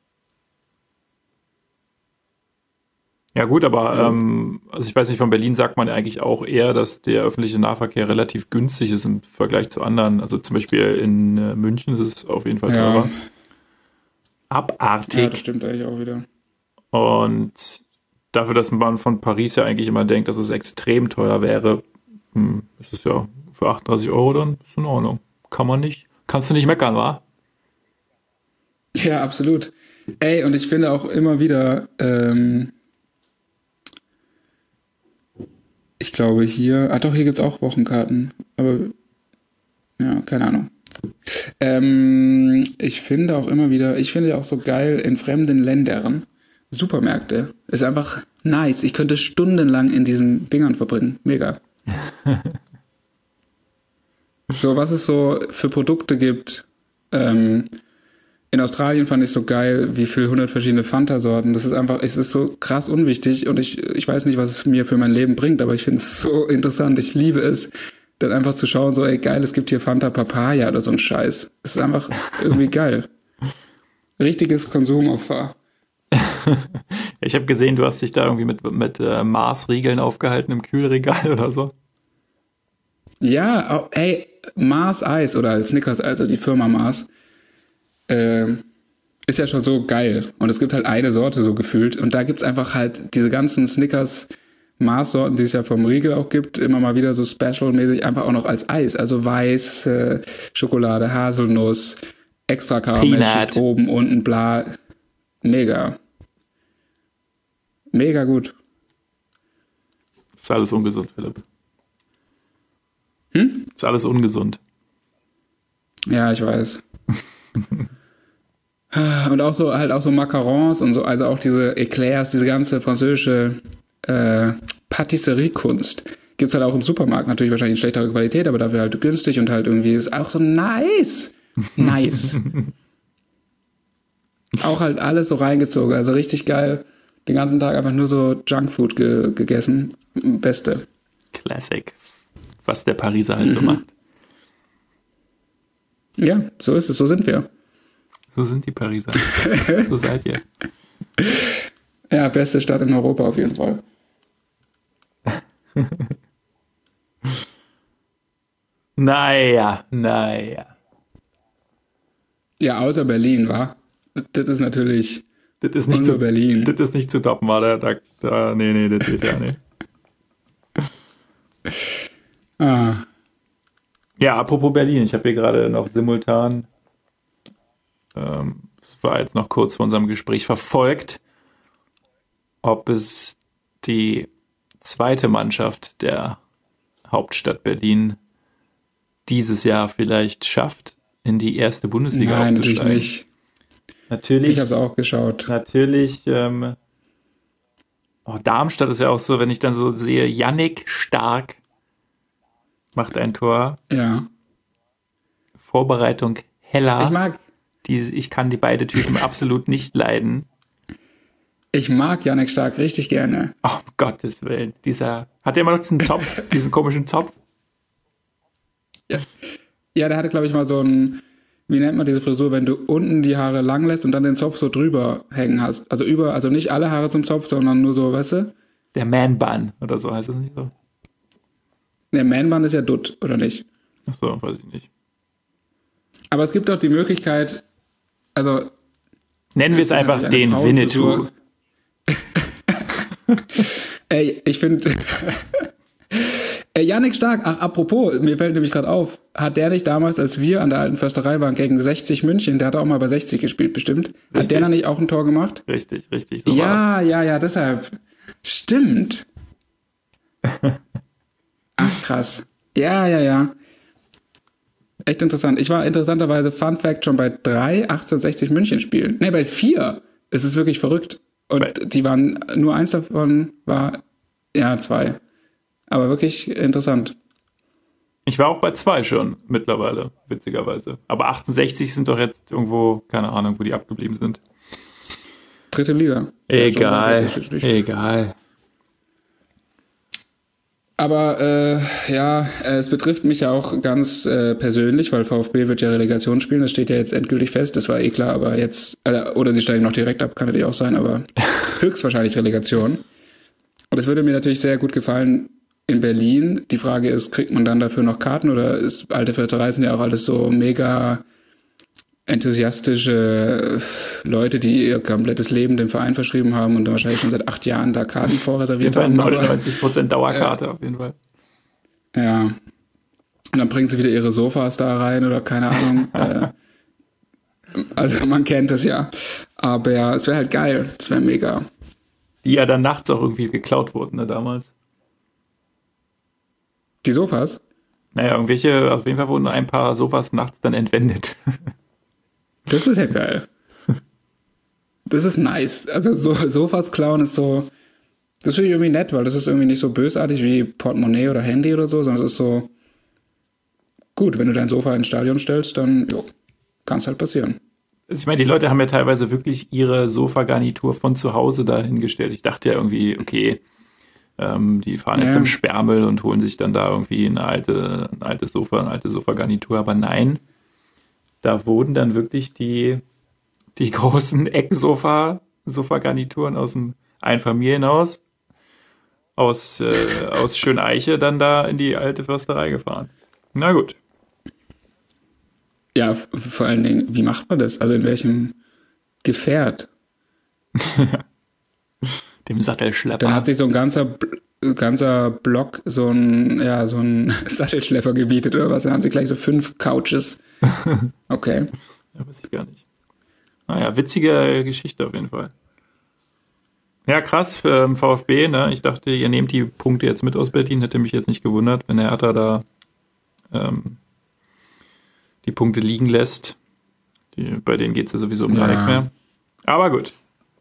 Ja gut, aber also ich weiß nicht, von Berlin sagt man ja eigentlich auch eher, dass der öffentliche Nahverkehr relativ günstig ist im Vergleich zu anderen. Also zum Beispiel in München ist es auf jeden Fall teurer. Abartig. Ja, das stimmt eigentlich auch wieder. Und dafür, dass man von Paris ja eigentlich immer denkt, dass es extrem teuer wäre, ist es ja für 38 € dann ist in Ordnung. Kannst du nicht meckern, wa? Ja, absolut. Ey, und ich finde auch immer wieder, ich glaube hier gibt's auch Wochenkarten, aber ja, keine Ahnung. Ich finde auch so geil in fremden Ländern Supermärkte. Ist einfach nice. Ich könnte stundenlang in diesen Dingern verbringen. Mega. So, was es so für Produkte gibt. In Australien fand ich so geil, wie viel 100 verschiedene Fanta-Sorten. Es ist so krass unwichtig und ich weiß nicht, was es mir für mein Leben bringt, aber ich finde es so interessant. Ich liebe es, dann einfach zu schauen, so, ey, geil, es gibt hier Fanta Papaya oder so ein Scheiß. Es ist einfach irgendwie geil. Richtiges Konsumopfer. Ich habe gesehen, du hast dich da irgendwie mit Mars-Riegeln aufgehalten im Kühlregal oder so. Ja, ey, Mars Eis oder Snickers, also die Firma Mars, ist ja schon so geil. Und es gibt halt eine Sorte so gefühlt. Und da gibt's einfach halt diese ganzen Snickers, Maßsorten, die es ja vom Riegel auch gibt, immer mal wieder so special-mäßig einfach auch noch als Eis. Also weiß, Schokolade, Haselnuss, extra Karamellschicht oben, unten, bla. Mega. Mega gut. Das ist alles ungesund, Philipp. Das ist alles ungesund. Ja, ich weiß. Und auch so Macarons und so, also auch diese Eclairs, diese ganze französische Patisserie-Kunst. Gibt's halt auch im Supermarkt, natürlich wahrscheinlich in schlechterer Qualität, aber dafür halt günstig und halt irgendwie ist auch so nice. Nice. Auch halt alles so reingezogen, also richtig geil. Den ganzen Tag einfach nur so Junkfood gegessen. Beste. Classic. Was der Pariser halt so macht. Ja, so ist es, so sind wir. So sind die Pariser. So seid ihr. Ja, beste Stadt in Europa auf jeden Fall. Naja. Ja, außer Berlin, wa? Das ist natürlich Das ist nicht zu Berlin. Das ist nicht zu toppen, war nee, das geht ja nicht. Ja, apropos Berlin, ich habe hier gerade noch simultan, das war jetzt noch kurz vor unserem Gespräch, verfolgt, ob es die zweite Mannschaft der Hauptstadt Berlin dieses Jahr vielleicht schafft, in die erste Bundesliga aufzusteigen. Nein, natürlich nicht. Natürlich. Ich habe es auch geschaut. Natürlich. Darmstadt ist ja auch so, wenn ich dann so sehe, Yannick Stark macht ein Tor. Ja. Vorbereitung Heller. Ich kann die beiden Typen absolut nicht leiden. Ich mag Yannick Stark richtig gerne. Oh, um Gottes Willen. Hat der immer noch diesen Zopf, diesen komischen Zopf? Ja, der hatte, glaube ich, mal so ein, wie nennt man diese Frisur, wenn du unten die Haare lang lässt und dann den Zopf so drüber hängen hast. Also nicht alle Haare zum Zopf, sondern nur so, weißt du? Der Man-Bun oder so heißt das nicht so? Der Man-Bun ist ja Dutt, oder nicht? Ach so, weiß ich nicht. Aber es gibt auch die Möglichkeit, also... Nennen wir es einfach den Winnetou. Ey, ich finde... Yannick Stark, apropos, mir fällt nämlich gerade auf, hat der nicht damals, als wir an der alten Försterei waren, gegen 60 München, der hat auch mal bei 60 gespielt, bestimmt. Richtig. Hat der noch nicht auch ein Tor gemacht? Richtig. So ja, deshalb. Stimmt. Ach, krass. Ja. Echt interessant. Ich war interessanterweise, Fun Fact, schon bei 3 1860 München spielen. Ne, bei 4. Es ist wirklich verrückt. Und die waren, nur eins davon war, 2. Aber wirklich interessant. Ich war auch bei 2 schon mittlerweile, witzigerweise. Aber 68 sind doch jetzt irgendwo, keine Ahnung, wo die abgeblieben sind. 3. Liga. Egal. Aber es betrifft mich ja auch ganz persönlich, weil VfB wird ja Relegation spielen. Das steht ja jetzt endgültig fest. Das war klar, aber jetzt, oder sie steigen noch direkt ab, kann natürlich auch sein, aber höchstwahrscheinlich Relegation. Und es würde mir natürlich sehr gut gefallen, in Berlin. Die Frage ist, kriegt man dann dafür noch Karten oder ist alte Försterei sind ja auch alles so mega enthusiastische Leute, die ihr komplettes Leben dem Verein verschrieben haben und dann wahrscheinlich schon seit 8 Jahren da Karten vorreserviert haben. 99% Dauerkarte auf jeden Fall. Ja. Und dann bringen sie wieder ihre Sofas da rein oder keine Ahnung. Also man kennt es ja. Aber ja, es wäre halt geil. Es wäre mega. Die ja dann nachts auch irgendwie geklaut wurden, ne, damals. Die Sofas? Naja, auf jeden Fall wurden ein paar Sofas nachts dann entwendet. Das ist ja geil. Das ist nice. Also so Sofas klauen ist so, das finde ich irgendwie nett, weil das ist irgendwie nicht so bösartig wie Portemonnaie oder Handy oder so, sondern es ist so, gut, wenn du dein Sofa ins Stadion stellst, dann kann es halt passieren. Ich meine, die Leute haben ja teilweise wirklich ihre Sofagarnitur von zu Hause dahingestellt. Ich dachte ja irgendwie, okay, die fahren jetzt zum Sperrmüll und holen sich dann da irgendwie eine alte Sofagarnitur. Aber nein, da wurden dann wirklich die großen Ecksofagarnituren aus dem Einfamilienhaus aus Schöneiche dann da in die alte Försterei gefahren. Na gut. Ja, vor allen Dingen, wie macht man das? Also in welchem Gefährt? Dem Sattelschlepper. Dann hat sich so ein ganzer ganzer Block so ein Sattelschlepper gebietet oder was. Dann haben sie gleich so 5 Couches. Okay. Ja, weiß ich gar nicht. Naja, witzige Geschichte auf jeden Fall. Ja, krass für VfB, ne? Ich dachte, ihr nehmt die Punkte jetzt mit aus Berlin. Hätte mich jetzt nicht gewundert, wenn der Hertha da die Punkte liegen lässt. Bei denen geht es ja sowieso um gar nichts mehr. Aber gut.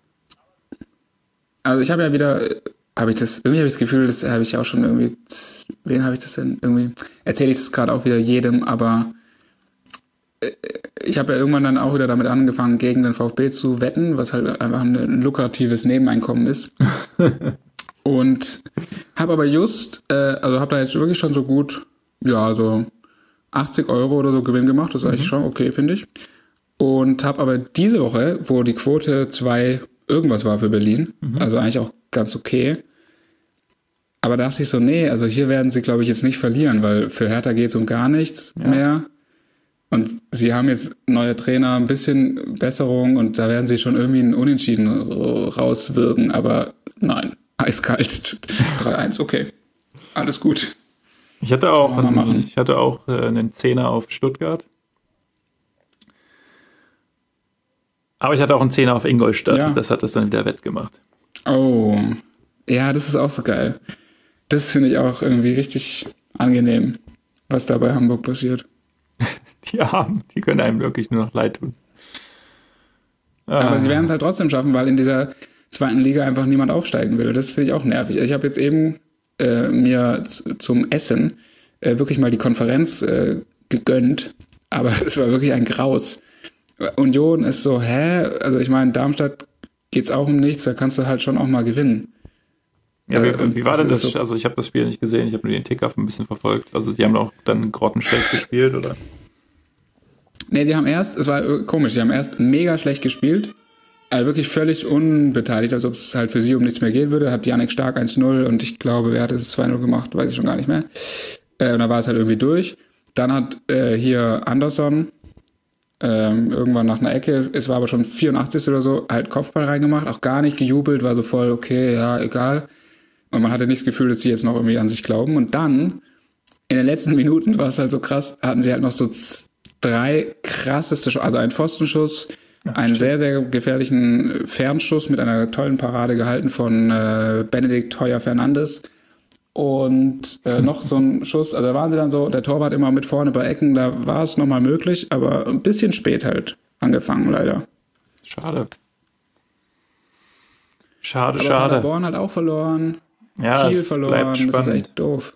Also ich habe ja wieder, irgendwie habe ich das Gefühl, das habe ich auch schon irgendwie, wen habe ich das denn irgendwie, erzähle ich es gerade auch wieder jedem, aber ich habe ja irgendwann dann auch wieder damit angefangen, gegen den VfB zu wetten, was halt einfach ein lukratives Nebeneinkommen ist. Und habe aber also habe da jetzt wirklich schon so gut, ja, so 80 Euro oder so Gewinn gemacht, das ist eigentlich schon okay, finde ich. Und habe aber diese Woche, wo die Quote 2 irgendwas war für Berlin, also eigentlich auch ganz okay, aber dachte ich so, nee, also hier werden sie, glaube ich, jetzt nicht verlieren, weil für Hertha geht es um gar nichts mehr. Und sie haben jetzt neue Trainer, ein bisschen Besserung und da werden sie schon irgendwie einen Unentschieden rauswirken, aber nein, eiskalt 3-1, okay, alles gut. Ich hatte auch einen Zehner auf Stuttgart. Aber ich hatte auch einen Zehner auf Ingolstadt. Ja. Das hat das dann wieder wettgemacht. Oh, ja, das ist auch so geil. Das finde ich auch irgendwie richtig angenehm, was da bei Hamburg passiert. Die können einem wirklich nur noch leid tun. Aber sie werden es halt trotzdem schaffen, weil in dieser zweiten Liga einfach niemand aufsteigen will. Und das finde ich auch nervig. Ich habe jetzt eben mir zum Essen wirklich mal die Konferenz gegönnt, aber es war wirklich ein Graus. Union ist so, also ich meine, Darmstadt geht's auch um nichts, da kannst du halt schon auch mal gewinnen. Ja, wie war denn das? So, also ich habe das Spiel nicht gesehen, ich habe nur den Ticker ein bisschen verfolgt. Also die haben auch dann grottenschlecht gespielt, oder? Nee, es war komisch, sie haben erst mega schlecht gespielt, also wirklich völlig unbeteiligt, als ob es halt für sie um nichts mehr gehen würde. Hat Yannick Stark 1-0 und ich glaube, wer hat es 2-0 gemacht, weiß ich schon gar nicht mehr. Und da war es halt irgendwie durch. Dann hat hier Anderson irgendwann nach einer Ecke, es war aber schon 84. oder so, halt Kopfball reingemacht, auch gar nicht gejubelt, war so voll, okay, ja, egal. Und man hatte nicht das Gefühl, dass sie jetzt noch irgendwie an sich glauben. Und dann, in den letzten Minuten war es halt so krass, hatten sie halt noch so 3 krasseste, also einen Pfostenschuss, einen sehr, sehr gefährlichen Fernschuss mit einer tollen Parade gehalten von Benedikt Heuer-Fernandes. Und noch so ein Schuss, also da waren sie dann so, der Torwart immer mit vorne bei Ecken, da war es nochmal möglich, aber ein bisschen spät halt angefangen, leider. Schade. Aber Paderborn hat auch verloren, ja, Kiel verloren, das ist echt doof.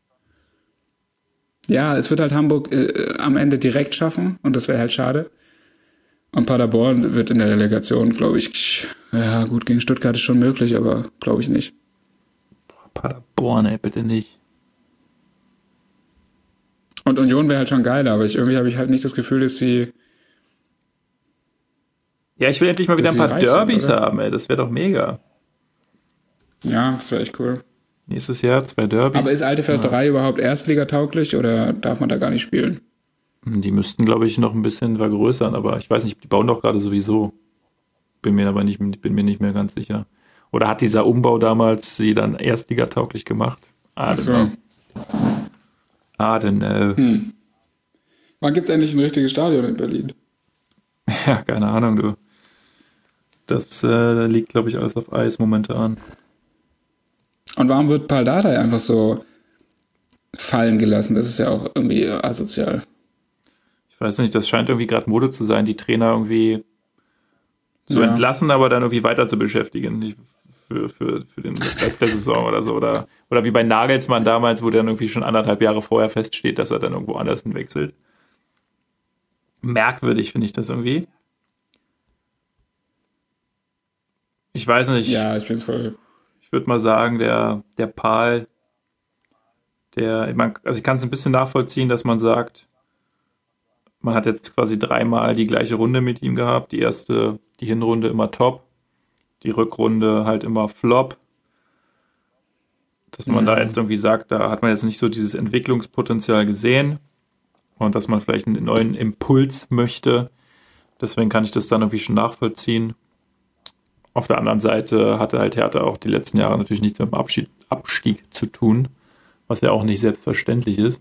Ja, es wird halt Hamburg am Ende direkt schaffen und das wäre halt schade. Und Paderborn wird in der Relegation, glaube ich, ja gut, gegen Stuttgart ist schon möglich, aber glaube ich nicht. Paderborn, ey, bitte nicht. Und Union wäre halt schon geiler, aber irgendwie habe ich halt nicht das Gefühl, dass sie... Ja, ich will endlich mal wieder ein paar Derbys haben, ey, das wäre doch mega. Ja, das wäre echt cool. Nächstes Jahr 2 Derbys. Aber ist Alte Försterei überhaupt erstligatauglich oder darf man da gar nicht spielen? Die müssten, glaube ich, noch ein bisschen vergrößern, aber ich weiß nicht, die bauen doch gerade sowieso. Bin mir nicht mehr ganz sicher. Oder hat dieser Umbau damals sie dann erstligatauglich gemacht? Ach so. I don't know. Wann gibt es endlich ein richtiges Stadion in Berlin? Ja, keine Ahnung, du. Das liegt, glaube ich, alles auf Eis momentan. Und warum wird Pal Dardai einfach so fallen gelassen? Das ist ja auch irgendwie asozial. Ich weiß nicht, das scheint irgendwie gerade Mode zu sein, die Trainer irgendwie zu entlassen, aber dann irgendwie weiter zu beschäftigen. Für den Rest der Saison oder so. Oder wie bei Nagelsmann damals, wo dann irgendwie schon 1,5 Jahre vorher feststeht, dass er dann irgendwo anders hinwechselt. Merkwürdig finde ich das irgendwie. Ich weiß nicht. Ja, ich bin es voll. Ich würde mal sagen, der Pal, also ich kann es ein bisschen nachvollziehen, dass man sagt, man hat jetzt quasi 3-mal die gleiche Runde mit ihm gehabt. Die Hinrunde immer top. Die Rückrunde halt immer Flop. Dass man da jetzt irgendwie sagt, da hat man jetzt nicht so dieses Entwicklungspotenzial gesehen und dass man vielleicht einen neuen Impuls möchte. Deswegen kann ich das dann irgendwie schon nachvollziehen. Auf der anderen Seite hatte halt Hertha auch die letzten Jahre natürlich nichts mit dem Abstieg zu tun, was ja auch nicht selbstverständlich ist.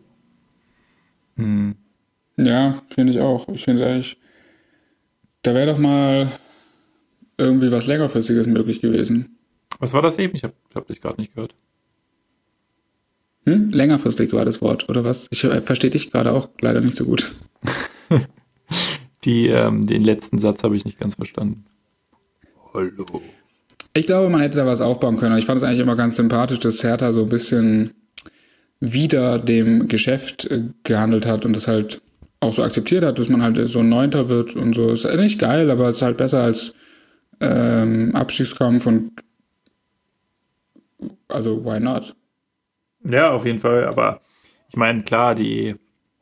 Ja, finde ich auch. Ich finde es eigentlich, da wäre doch mal irgendwie was längerfristiges möglich gewesen. Was war das eben? Ich hab dich gerade nicht gehört. Längerfristig war das Wort, oder was? Ich verstehe dich gerade auch leider nicht so gut. Den letzten Satz habe ich nicht ganz verstanden. Hallo. Ich glaube, man hätte da was aufbauen können. Ich fand es eigentlich immer ganz sympathisch, dass Hertha so ein bisschen wider dem Geschäft gehandelt hat und das halt auch so akzeptiert hat, dass man halt so ein Neunter wird und so. Ist nicht geil, aber es ist halt besser als Abstiegskampf und also why not? Ja, auf jeden Fall. Aber ich meine, klar, die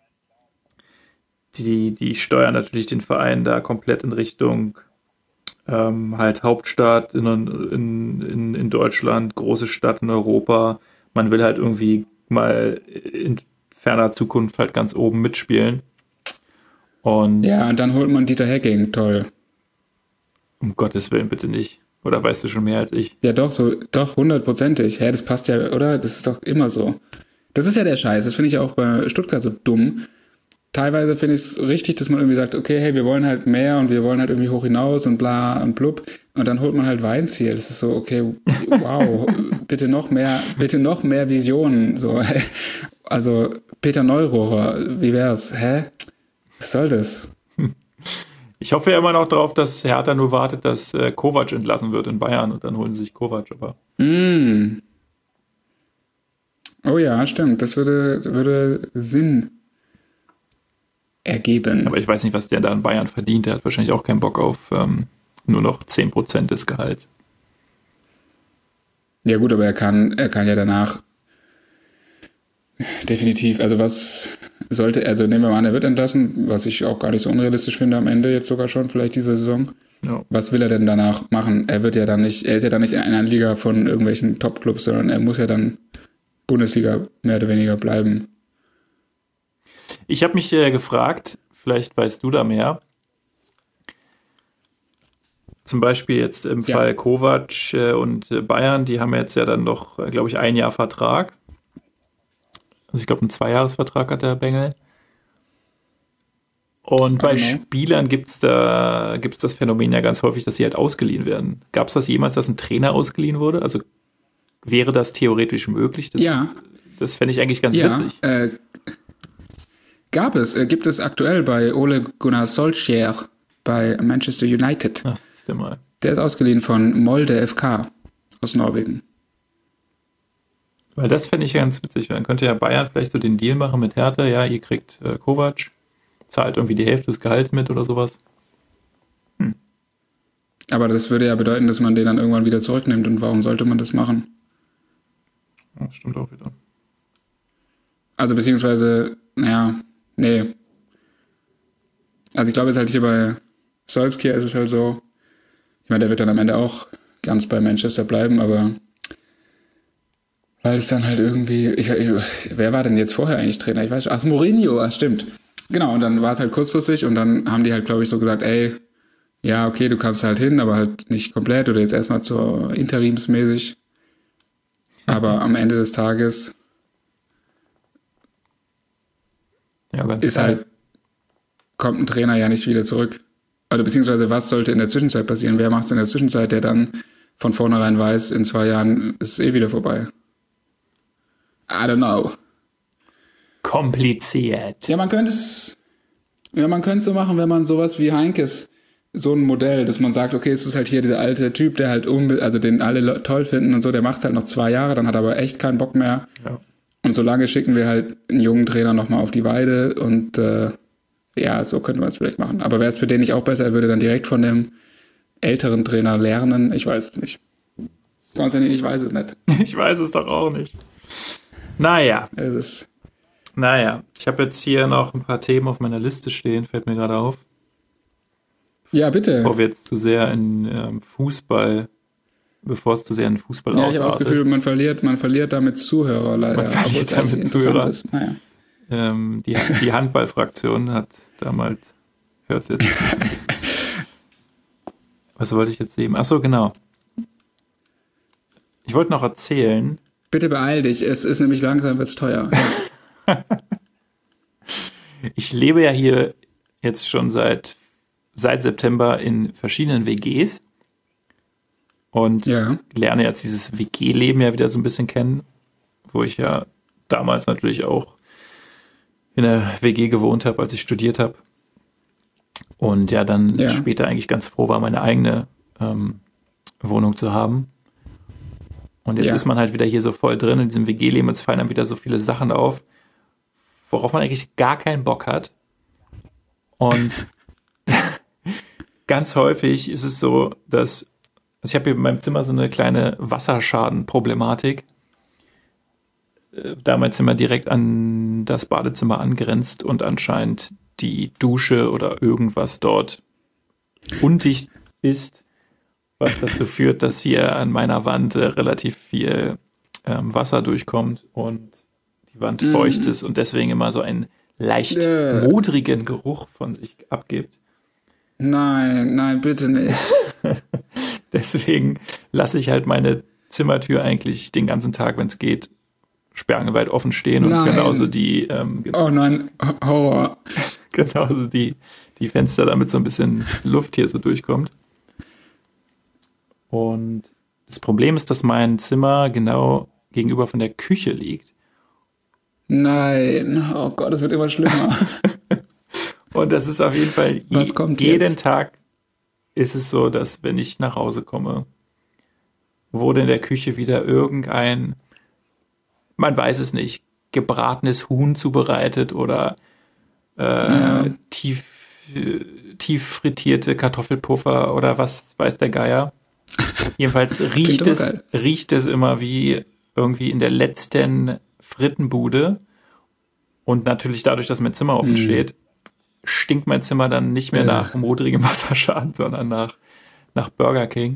steuern natürlich den Verein da komplett in Richtung halt Hauptstadt in Deutschland, große Stadt in Europa. Man will halt irgendwie mal in ferner Zukunft halt ganz oben mitspielen. Und ja, und dann holt man Dieter Hecking, toll. Um Gottes Willen bitte nicht. Oder weißt du schon mehr als ich? Ja, doch, doch, 100%. Hä, das passt ja, oder? Das ist doch immer so. Das ist ja der Scheiß. Das finde ich ja auch bei Stuttgart so dumm. Teilweise finde ich es richtig, dass man irgendwie sagt, okay, hey, wir wollen halt mehr und wir wollen halt irgendwie hoch hinaus und bla und blub. Und dann holt man halt Weinziel. Das ist so, okay, wow, bitte noch mehr Visionen. So, also Peter Neururer, wie wär's? Hä? Was soll das? Ich hoffe ja immer noch darauf, dass Hertha nur wartet, dass Kovac entlassen wird in Bayern und dann holen sie sich Kovac. Aber Oh ja, stimmt. Das würde Sinn ergeben. Aber ich weiß nicht, was der da in Bayern verdient. Der hat wahrscheinlich auch keinen Bock auf nur noch 10% des Gehalts. Ja gut, aber er kann ja danach definitiv, also was sollte, also nehmen wir mal an, er wird entlassen, was ich auch gar nicht so unrealistisch finde am Ende jetzt sogar schon, vielleicht diese Saison. Ja. Was will er denn danach machen? Er ist ja dann nicht in einer Liga von irgendwelchen Top-Clubs, sondern er muss ja dann Bundesliga mehr oder weniger bleiben. Ich habe mich gefragt, vielleicht weißt du da mehr. Zum Beispiel jetzt im Fall Kovac und Bayern, die haben jetzt ja dann noch, glaube ich, 1 Jahr Vertrag. Also ich glaube, einen 2-Jahres-Vertrag hat der Bengel. Und bei Spielern gibt's das Phänomen ja ganz häufig, dass sie halt ausgeliehen werden. Gab es das jemals, dass ein Trainer ausgeliehen wurde? Also wäre das theoretisch möglich? Das fände ich eigentlich ganz witzig. Gibt es aktuell bei Ole Gunnar Solskjaer bei Manchester United. Ach, siehst du mal. Der ist ausgeliehen von Molde FK aus Norwegen. Weil das fände ich ganz witzig. Dann könnte ja Bayern vielleicht so den Deal machen mit Hertha. Ja, ihr kriegt Kovac, zahlt irgendwie die Hälfte des Gehalts mit oder sowas. Aber das würde ja bedeuten, dass man den dann irgendwann wieder zurücknimmt. Und warum sollte man das machen? Ja, stimmt auch wieder. Also beziehungsweise, nee. Also ich glaube jetzt halt hier bei Solskjaer ist es halt so, ich meine, der wird dann am Ende auch ganz bei Manchester bleiben, aber weil es dann halt irgendwie, wer war denn jetzt vorher eigentlich Trainer? Ich weiß schon, Mourinho, stimmt. Genau, und dann war es halt kurzfristig und dann haben die halt, glaube ich, so gesagt, ey, ja, okay, du kannst halt hin, aber halt nicht komplett oder jetzt erstmal zur interimsmäßig. Aber am Ende des Tages ist halt, kommt ein Trainer ja nicht wieder zurück. Also beziehungsweise was sollte in der Zwischenzeit passieren? Wer macht es in der Zwischenzeit, der dann von vornherein weiß, in 2 Jahren ist es wieder vorbei? I don't know. Kompliziert. Ja, man könnte es so machen, wenn man sowas wie Heinkes, so ein Modell, dass man sagt, okay, es ist halt hier dieser alte Typ, der halt also den alle toll finden und so, der macht es halt noch 2 Jahre, dann hat er aber echt keinen Bock mehr. Ja. Und solange schicken wir halt einen jungen Trainer nochmal auf die Weide und so könnte man es vielleicht machen. Aber wäre es für den nicht auch besser, er würde dann direkt von dem älteren Trainer lernen? Ich weiß es nicht. Konstantin, ich weiß es nicht. Ich weiß es doch auch nicht. Naja. Ich habe jetzt hier noch ein paar Themen auf meiner Liste stehen, fällt mir gerade auf. Ja, bitte. Bevor es zu sehr in Fußball ausartet. Ja, ich habe das Gefühl, man verliert damit Zuhörer leider. Man verliert damit Zuhörer. Naja. Die Handballfraktion hat damals, Was wollte ich jetzt sehen? Ach so, genau. Ich wollte noch erzählen. Bitte beeil dich, es ist nämlich langsam, wird's teuer. Ich lebe ja hier jetzt schon seit September in verschiedenen WGs und lerne jetzt dieses WG-Leben ja wieder so ein bisschen kennen, wo ich ja damals natürlich auch in der WG gewohnt habe, als ich studiert habe. Und ja, dann später eigentlich ganz froh war, meine eigene Wohnung zu haben. Und jetzt ist man halt wieder hier so voll drin in diesem WG-Leben und es fallen dann wieder so viele Sachen auf, worauf man eigentlich gar keinen Bock hat. Und ganz häufig ist es so, dass, also ich habe hier in meinem Zimmer so eine kleine Wasserschaden-Problematik, da mein Zimmer direkt an das Badezimmer angrenzt und anscheinend die Dusche oder irgendwas dort undicht ist, was dazu führt, dass hier an meiner Wand relativ viel Wasser durchkommt und die Wand feucht ist und deswegen immer so einen leicht modrigen Geruch von sich abgibt. Nein, bitte nicht. Deswegen lasse ich halt meine Zimmertür eigentlich den ganzen Tag, wenn es geht, sperrangelweit offen stehen und genauso die oh nein, Horror. Genauso die Fenster, damit so ein bisschen Luft hier so durchkommt. Und das Problem ist, dass mein Zimmer genau gegenüber von der Küche liegt. Nein, oh Gott, es wird immer schlimmer. Und das ist auf jeden Fall jeden Tag ist es so, dass wenn ich nach Hause komme, wurde in der Küche wieder irgendein, man weiß es nicht, gebratenes Huhn zubereitet oder tief frittierte Kartoffelpuffer oder was weiß der Geier. Jedenfalls riecht es immer wie irgendwie in der letzten Frittenbude. Und natürlich dadurch, dass mein Zimmer offen steht, stinkt mein Zimmer dann nicht mehr nach modrigem Wasserschaden, sondern nach Burger King.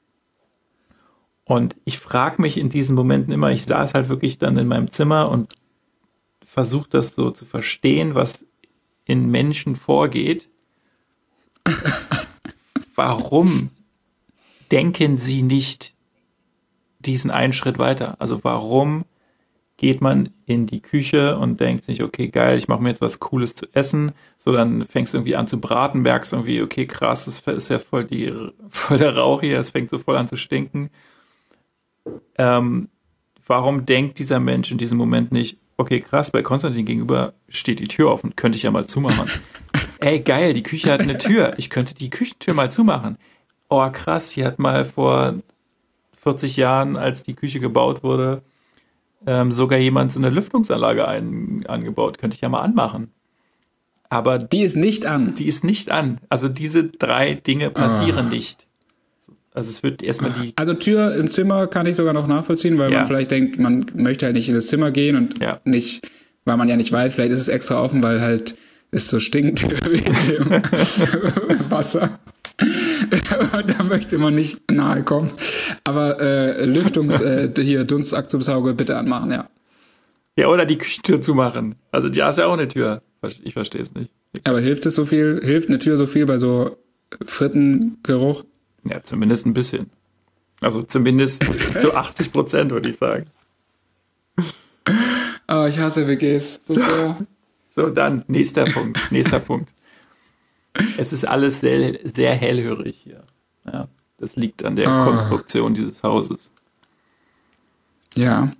Und ich frage mich in diesen Momenten immer, ich saß halt wirklich dann in meinem Zimmer und versuche das so zu verstehen, was in Menschen vorgeht. Warum denken sie nicht diesen einen Schritt weiter? Also warum geht man in die Küche und denkt sich, okay, geil, ich mache mir jetzt was Cooles zu essen. So, dann fängst du irgendwie an zu braten, merkst irgendwie, okay, krass, das ist ja voll der Rauch hier, es fängt so voll an zu stinken. Warum denkt dieser Mensch in diesem Moment nicht, okay, krass, bei Konstantin gegenüber steht die Tür offen, könnte ich ja mal zumachen. Ey, geil, die Küche hat eine Tür, ich könnte die Küchentür mal zumachen. Oh, krass, hier hat mal vor 40 Jahren, als die Küche gebaut wurde, sogar jemand so eine Lüftungsanlage angebaut. Könnte ich ja mal anmachen. Aber die ist nicht an. Die ist nicht an. Also diese 3 Dinge passieren nicht. Also es wird erstmal Also Tür im Zimmer kann ich sogar noch nachvollziehen, weil man vielleicht denkt, man möchte halt nicht in das Zimmer gehen und nicht, weil man ja nicht weiß, vielleicht ist es extra offen, weil halt es so stinkt wegen dem Wasser. Da möchte man nicht nahe kommen. Aber hier Dunstabzugsauge bitte anmachen, ja. Ja, oder die Küchentür zumachen. Also die ist ja auch eine Tür. Ich verstehe es nicht. Aber hilft eine Tür so viel bei so Frittengeruch? Ja, zumindest ein bisschen. Also zumindest zu 80%, würde ich sagen. Oh, ich hasse WGs. So, dann, nächster Punkt. Es ist alles sehr, sehr hellhörig hier. Ja, das liegt an der Konstruktion dieses Hauses. Ja.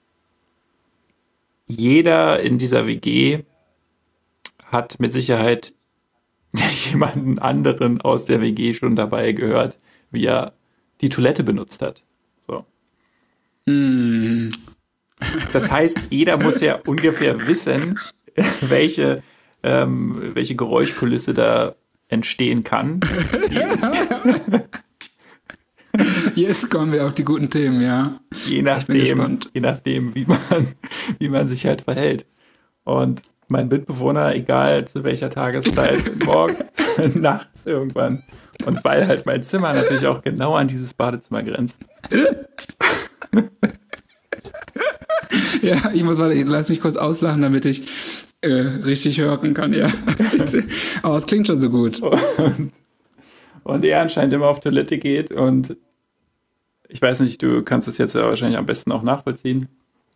Jeder in dieser WG hat mit Sicherheit jemanden anderen aus der WG schon dabei gehört, wie er die Toilette benutzt hat. So. Das heißt, jeder muss ja ungefähr wissen, welche Geräuschkulisse da entstehen kann. Jetzt kommen wir auf die guten Themen, ja. Je nachdem, wie man sich halt verhält. Und mein Mitbewohner, egal zu welcher Tageszeit, morgen, nachts irgendwann. Und weil halt mein Zimmer natürlich auch genau an dieses Badezimmer grenzt. Ja, lass mich kurz auslachen, damit ich richtig hören kann, ja. Aber es klingt schon so gut. und er anscheinend immer auf Toilette geht und ich weiß nicht, du kannst es jetzt ja wahrscheinlich am besten auch nachvollziehen.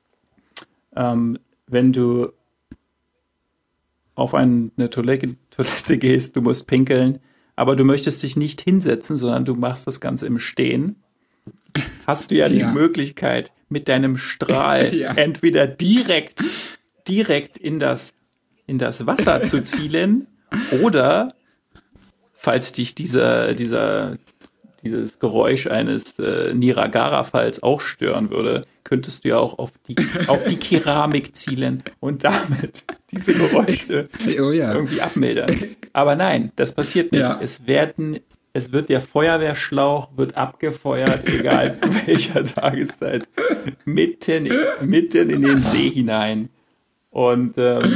Wenn du auf eine Toilette gehst, du musst pinkeln, aber du möchtest dich nicht hinsetzen, sondern du machst das Ganze im Stehen, hast du ja die Möglichkeit, mit deinem Strahl entweder direkt in das Wasser zu zielen oder, falls dich dieses Geräusch eines Niagara-Falls auch stören würde, könntest du ja auch auf die Keramik zielen und damit diese Geräusche irgendwie abmildern. Aber nein, das passiert nicht. Ja. Es wird der Feuerwehrschlauch wird abgefeuert, egal zu welcher Tageszeit, mitten in den See hinein. Und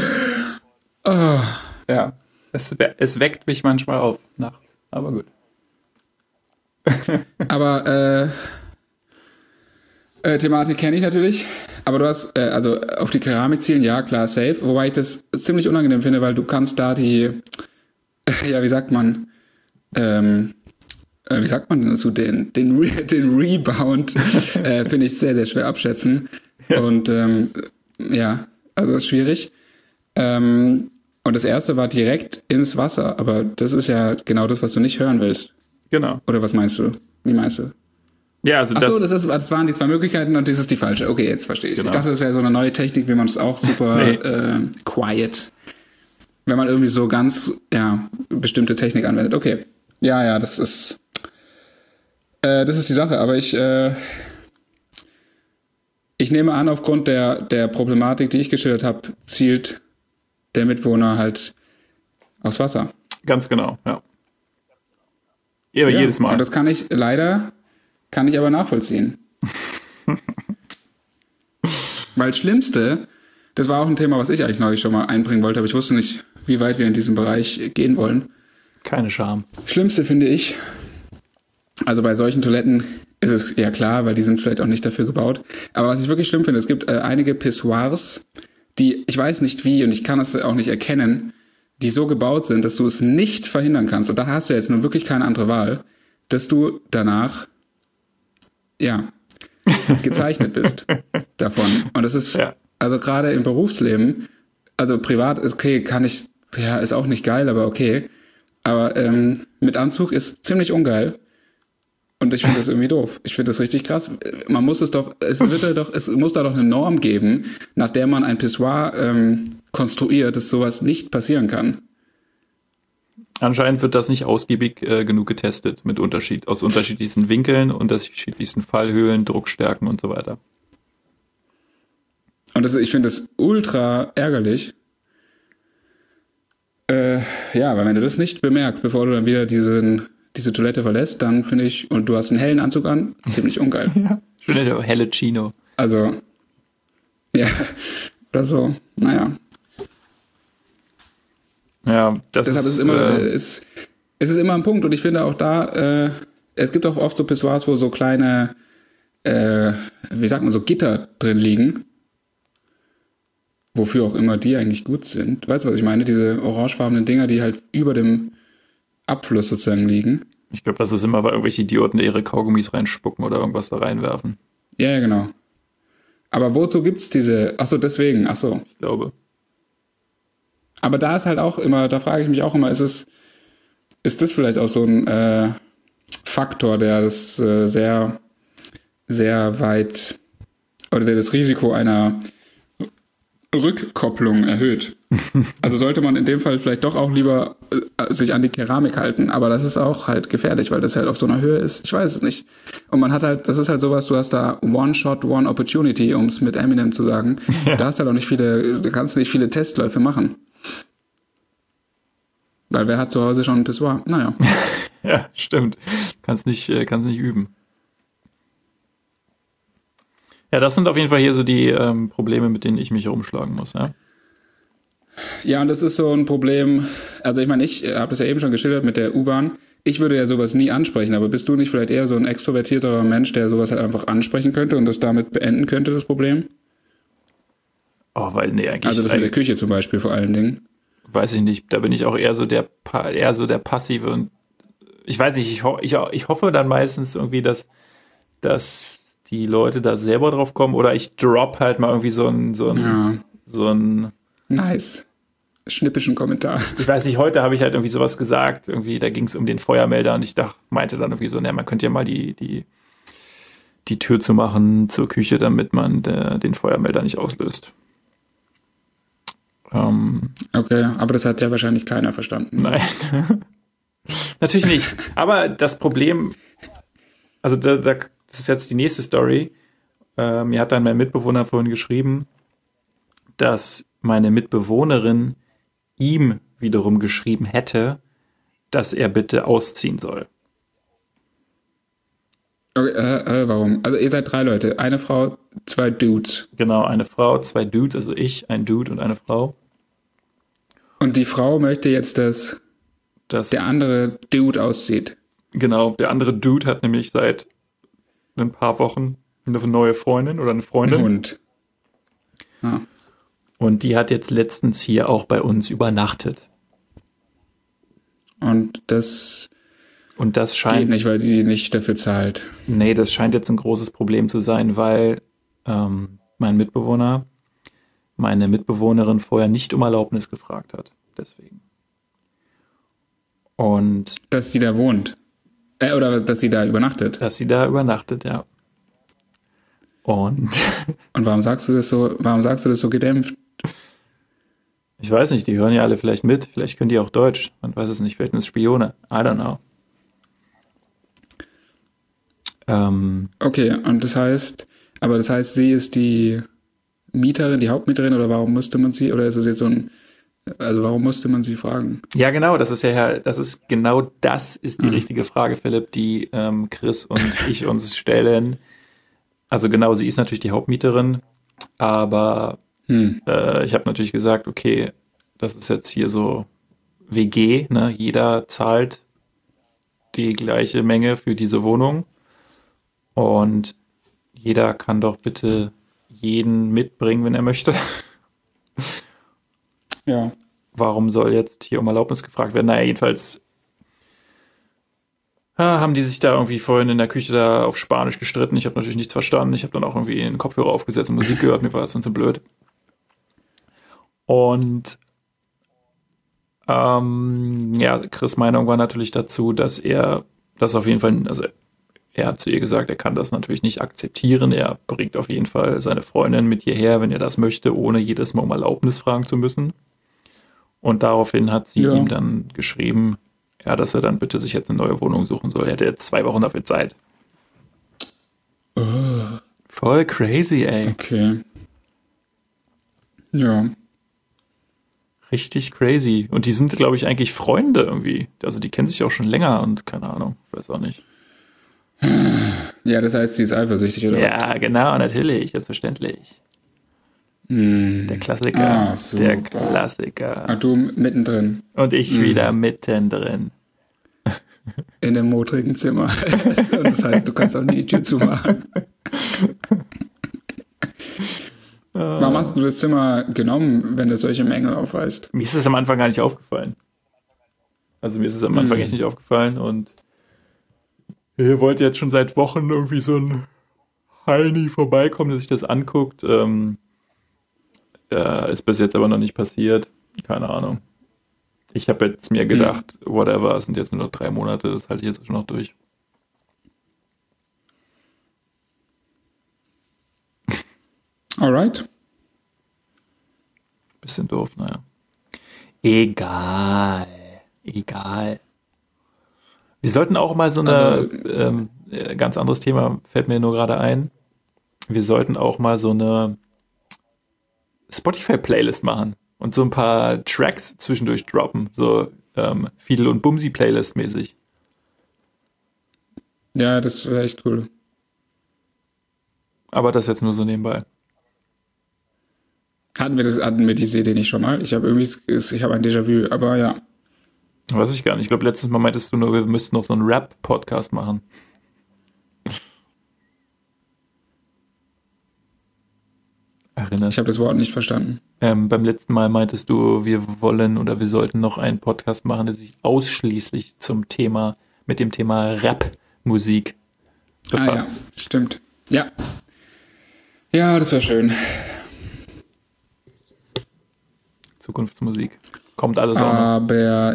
ja, es weckt mich manchmal auf nachts, aber gut. Aber Thematik kenne ich natürlich. Aber du hast, also auf die Keramik zielen, ja, klar, safe. Wobei ich das ziemlich unangenehm finde, weil du kannst da wie sagt man dazu, den Rebound finde ich sehr, sehr schwer abschätzen. Und also ist schwierig. Und das erste war direkt ins Wasser, aber das ist ja genau das, was du nicht hören willst. Genau. Oder was meinst du? Wie meinst du? Ja, also das waren die zwei Möglichkeiten und das ist die falsche. Okay, jetzt verstehe ich. Genau. Ich dachte, das wäre so eine neue Technik, wie man es auch super quiet, wenn man irgendwie so ganz, bestimmte Technik anwendet. Okay. Ja, das ist die Sache, aber ich nehme an, aufgrund der Problematik, die ich geschildert habe, zielt der Mitwohner halt aufs Wasser. Ganz genau, ja. Jedes Mal. Und das kann ich aber nachvollziehen. Weil das Schlimmste, das war auch ein Thema, was ich eigentlich neulich schon mal einbringen wollte, aber ich wusste nicht, wie weit wir in diesem Bereich gehen wollen. Keine Scham. Schlimmste finde ich, also bei solchen Toiletten ist es ja klar, weil die sind vielleicht auch nicht dafür gebaut. Aber was ich wirklich schlimm finde, es gibt einige Pissoirs, die, ich weiß nicht wie und ich kann es auch nicht erkennen, die so gebaut sind, dass du es nicht verhindern kannst. Und da hast du jetzt nun wirklich keine andere Wahl, dass du danach, gezeichnet bist davon. Und das ist, also gerade im Berufsleben, also privat ist okay, ist auch nicht geil, aber okay. Aber mit Anzug ist ziemlich ungeil. Und ich finde das irgendwie doof. Ich finde das richtig krass. Es muss da doch eine Norm geben, nach der man ein Pissoir konstruiert, dass sowas nicht passieren kann. Anscheinend wird das nicht ausgiebig genug getestet aus unterschiedlichsten Winkeln, unterschiedlichsten Fallhöhlen, Druckstärken und so weiter. Und ich finde das ultra ärgerlich. Weil wenn du das nicht bemerkst, bevor du dann wieder diese Toilette verlässt, dann finde ich, und du hast einen hellen Anzug an, ziemlich ungeil. Ja, schön der helle Chino. Also, oder so, naja. Ja, deshalb ist es ist immer ein Punkt und ich finde auch da, es gibt auch oft so Pissoirs, wo so kleine, so Gitter drin liegen, wofür auch immer die eigentlich gut sind. Weißt du, was ich meine? Diese orangefarbenen Dinger, die halt über dem Abfluss sozusagen liegen. Ich glaube, das ist immer, weil irgendwelche Idioten ihre Kaugummis reinspucken oder irgendwas da reinwerfen. Ja, genau. Aber wozu gibt's deswegen, Ich glaube. Aber da ist halt auch immer, da frage ich mich auch immer, ist das vielleicht auch so ein Faktor, der das sehr, sehr weit, oder der das Risiko einer Rückkopplung erhöht. Also sollte man in dem Fall vielleicht doch auch lieber sich an die Keramik halten, aber das ist auch halt gefährlich, weil das halt auf so einer Höhe ist. Ich weiß es nicht. Und man hat halt, das ist halt sowas, du hast da One Shot, One Opportunity, um es mit Eminem zu sagen. Ja. Da kannst du nicht viele Testläufe machen. Weil wer hat zu Hause schon ein Pissoir? Naja. Ja, stimmt. Kannst nicht üben. Ja, das sind auf jeden Fall hier so die Probleme, mit denen ich mich herumschlagen muss, ja. Ja, und das ist so ein Problem, also ich meine, ich habe das ja eben schon geschildert mit der U-Bahn. Ich würde ja sowas nie ansprechen, aber bist du nicht vielleicht eher so ein extrovertierterer Mensch, der sowas halt einfach ansprechen könnte und das damit beenden könnte, das Problem? Eigentlich. Also das mit der Küche zum Beispiel vor allen Dingen. Weiß ich nicht, da bin ich auch eher so der passive und ich weiß nicht, ich hoffe dann meistens irgendwie, dass die Leute da selber drauf kommen oder ich drop halt mal irgendwie so ein Nice. Schnippischen Kommentar. Ich weiß nicht, heute habe ich halt irgendwie sowas gesagt, irgendwie, da ging es um den Feuermelder und ich meinte dann irgendwie so, man könnte ja mal die Tür zu machen zur Küche, damit man den Feuermelder nicht auslöst. Okay, aber das hat ja wahrscheinlich keiner verstanden. Nein. Natürlich nicht. Aber das Problem, also das ist jetzt die nächste Story. Mir hat dann mein Mitbewohner vorhin geschrieben, dass meine Mitbewohnerin ihm wiederum geschrieben hätte, dass er bitte ausziehen soll. Okay, warum? Also ihr seid 3 Leute, eine Frau, 2 Dudes. Genau, eine Frau, 2 Dudes, also ich, ein Dude und eine Frau. Und die Frau möchte jetzt, dass der andere Dude auszieht. Genau, der andere Dude hat nämlich seit ein paar Wochen eine neue Freundin oder eine Freundin. Ein Hund. Ah. Und die hat jetzt letztens hier auch bei uns übernachtet. Und das scheint geht nicht, weil sie nicht dafür zahlt. Nee, das scheint jetzt ein großes Problem zu sein, weil mein Mitbewohner meine Mitbewohnerin vorher nicht um Erlaubnis gefragt hat. Deswegen. Und dass sie da wohnt. Oder dass sie da übernachtet. Dass sie da übernachtet, ja. Und warum sagst du das so gedämpft? Ich weiß nicht, die hören ja alle vielleicht mit. Vielleicht können die auch Deutsch. Man weiß es nicht. Vielleicht sind es Spione. I don't know. Okay, und das heißt, sie ist die Mieterin, die Hauptmieterin, oder warum musste man sie, oder ist es jetzt warum musste man sie fragen? Ja, genau, das ist die richtige Frage, Philipp, die Chris und ich uns stellen. Also genau, sie ist natürlich die Hauptmieterin, aber ich habe natürlich gesagt, okay, das ist jetzt hier so WG, ne? Jeder zahlt die gleiche Menge für diese Wohnung und jeder kann doch bitte jeden mitbringen, wenn er möchte. Ja. Warum soll jetzt hier um Erlaubnis gefragt werden? Naja, jedenfalls haben die sich da irgendwie vorhin in der Küche da auf Spanisch gestritten. Ich habe natürlich nichts verstanden. Ich habe dann auch irgendwie einen Kopfhörer aufgesetzt und Musik gehört. Mir war das dann so blöd. Und Chris' Meinung war natürlich dazu, dass er das auf jeden Fall, also er hat zu ihr gesagt, er kann das natürlich nicht akzeptieren. Er bringt auf jeden Fall seine Freundin mit hierher, wenn er das möchte, ohne jedes Mal um Erlaubnis fragen zu müssen. Und daraufhin hat sie ihm dann geschrieben, ja, dass er dann bitte sich jetzt eine neue Wohnung suchen soll. Er hätte jetzt 2 Wochen dafür Zeit. Voll crazy, ey. Okay. Ja. Richtig crazy. Und die sind, glaube ich, eigentlich Freunde irgendwie. Also die kennen sich auch schon länger und keine Ahnung, ich weiß auch nicht. Ja, das heißt, sie ist eifersüchtig, oder? Ja, genau, natürlich, selbstverständlich. Der Klassiker. Der Klassiker. Ach, du mittendrin. Und ich wieder mittendrin. In dem modrigen Zimmer. Und das heißt, du kannst auch nie die Tür zumachen. Warum hast du das Zimmer genommen, wenn es solche Mängel aufweist? Mir ist es am Anfang gar nicht aufgefallen. Also mir ist es am Anfang echt nicht aufgefallen und hier wollte jetzt schon seit Wochen irgendwie so ein Heini vorbeikommen, der sich das anguckt. Ist bis jetzt aber noch nicht passiert. Keine Ahnung. Ich habe jetzt mir gedacht, whatever, es sind jetzt nur noch 3 Monate, das halte ich jetzt schon noch durch. Alright. Bisschen doof, naja. Egal. Wir sollten auch mal so eine, ganz anderes Thema, fällt mir nur gerade ein. Wir sollten auch mal so eine Spotify-Playlist machen und so ein paar Tracks zwischendurch droppen. So Fiedel- und Bumsi-Playlist mäßig. Ja, das wäre echt cool. Aber das jetzt nur so nebenbei. Hatten wir diese Idee nicht schon mal? Ich habe ein Déjà-vu, aber ja. Weiß ich gar nicht. Ich glaube, letztes Mal meintest du nur, wir müssten noch so einen Rap-Podcast machen. Erinnerst? Ich habe das Wort nicht verstanden. Beim letzten Mal meintest du, wir wollen oder wir sollten noch einen Podcast machen, der sich ausschließlich zum Thema mit dem Thema Rap-Musik befasst. Ja, stimmt. Ja. Ja, das war schön. Zukunftsmusik. Kommt alles auch noch.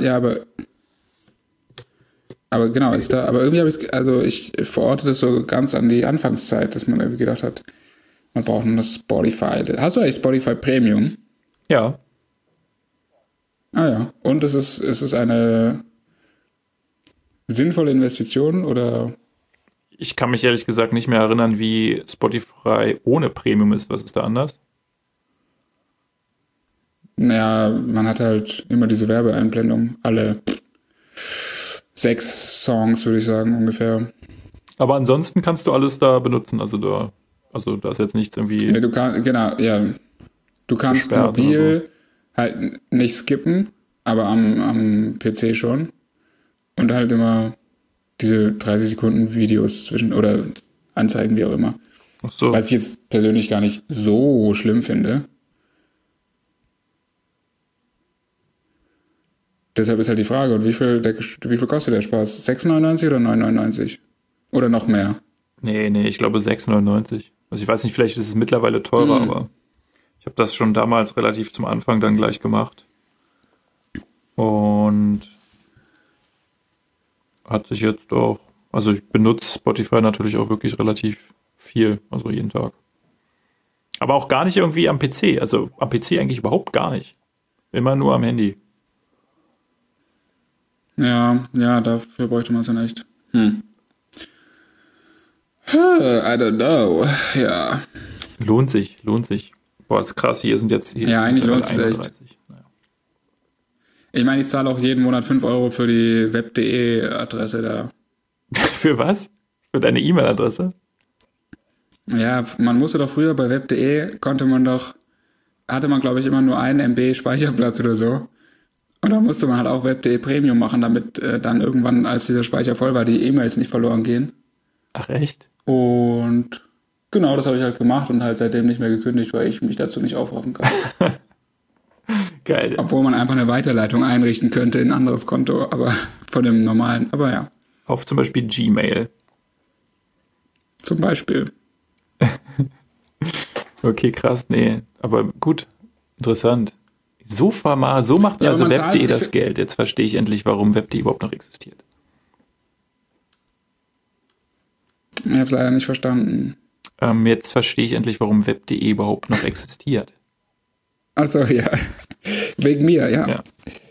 Aber genau, aber irgendwie habe ich verorte das so ganz an die Anfangszeit, dass man irgendwie gedacht hat, man braucht nur das Spotify. Hast du eigentlich Spotify Premium? Ja. Ah ja. Und ist es eine sinnvolle Investition oder? Ich kann mich ehrlich gesagt nicht mehr erinnern, wie Spotify ohne Premium ist. Was ist da anders? Naja, man hat halt immer diese Werbeeinblendung. Alle 6 Songs, würde ich sagen, ungefähr. Aber ansonsten kannst du alles da benutzen. Also da ist jetzt nichts irgendwie. Ja, du kannst mobil halt nicht skippen, aber am PC schon. Und halt immer diese 30 Sekunden Videos zwischen oder Anzeigen, wie auch immer. Ach so. Was ich jetzt persönlich gar nicht so schlimm finde. Deshalb ist halt die Frage, und wie viel kostet der Spaß? 6,99 oder 9,99? Oder noch mehr? Nee, ich glaube 6,99. Also ich weiß nicht, vielleicht ist es mittlerweile teurer, aber ich habe das schon damals relativ zum Anfang dann gleich gemacht. Und hat sich jetzt auch, also ich benutze Spotify natürlich auch wirklich relativ viel, also jeden Tag. Aber auch gar nicht irgendwie am PC, also am PC eigentlich überhaupt gar nicht. Immer nur am Handy. Ja, dafür bräuchte man es dann echt. I don't know. Ja. Lohnt sich. Boah, ist krass, hier sind ja, eigentlich lohnt es echt. Naja. Ich meine, ich zahle auch jeden Monat 5 Euro für die web.de Adresse da. Für was? Für deine E-Mail-Adresse? Ja, man musste doch früher bei web.de, hatte man glaube ich immer nur 1 MB Speicherplatz oder so. Und da musste man halt auch web.de Premium machen, damit dann irgendwann, als dieser Speicher voll war, die E-Mails nicht verloren gehen. Ach echt? Und genau, das habe ich halt gemacht und halt seitdem nicht mehr gekündigt, weil ich mich dazu nicht aufraffen kann. Geil. Obwohl man einfach eine Weiterleitung einrichten könnte in ein anderes Konto, aber von dem normalen, aber ja. Auf zum Beispiel Gmail. Zum Beispiel. Okay, krass, nee. Aber gut, interessant. So macht Ja, also aber web.de das Geld. Jetzt verstehe ich endlich, warum web.de überhaupt noch existiert. Ich habe es leider nicht verstanden. Jetzt verstehe ich endlich, warum web.de überhaupt noch existiert. Achso, ja. Wegen mir, ja.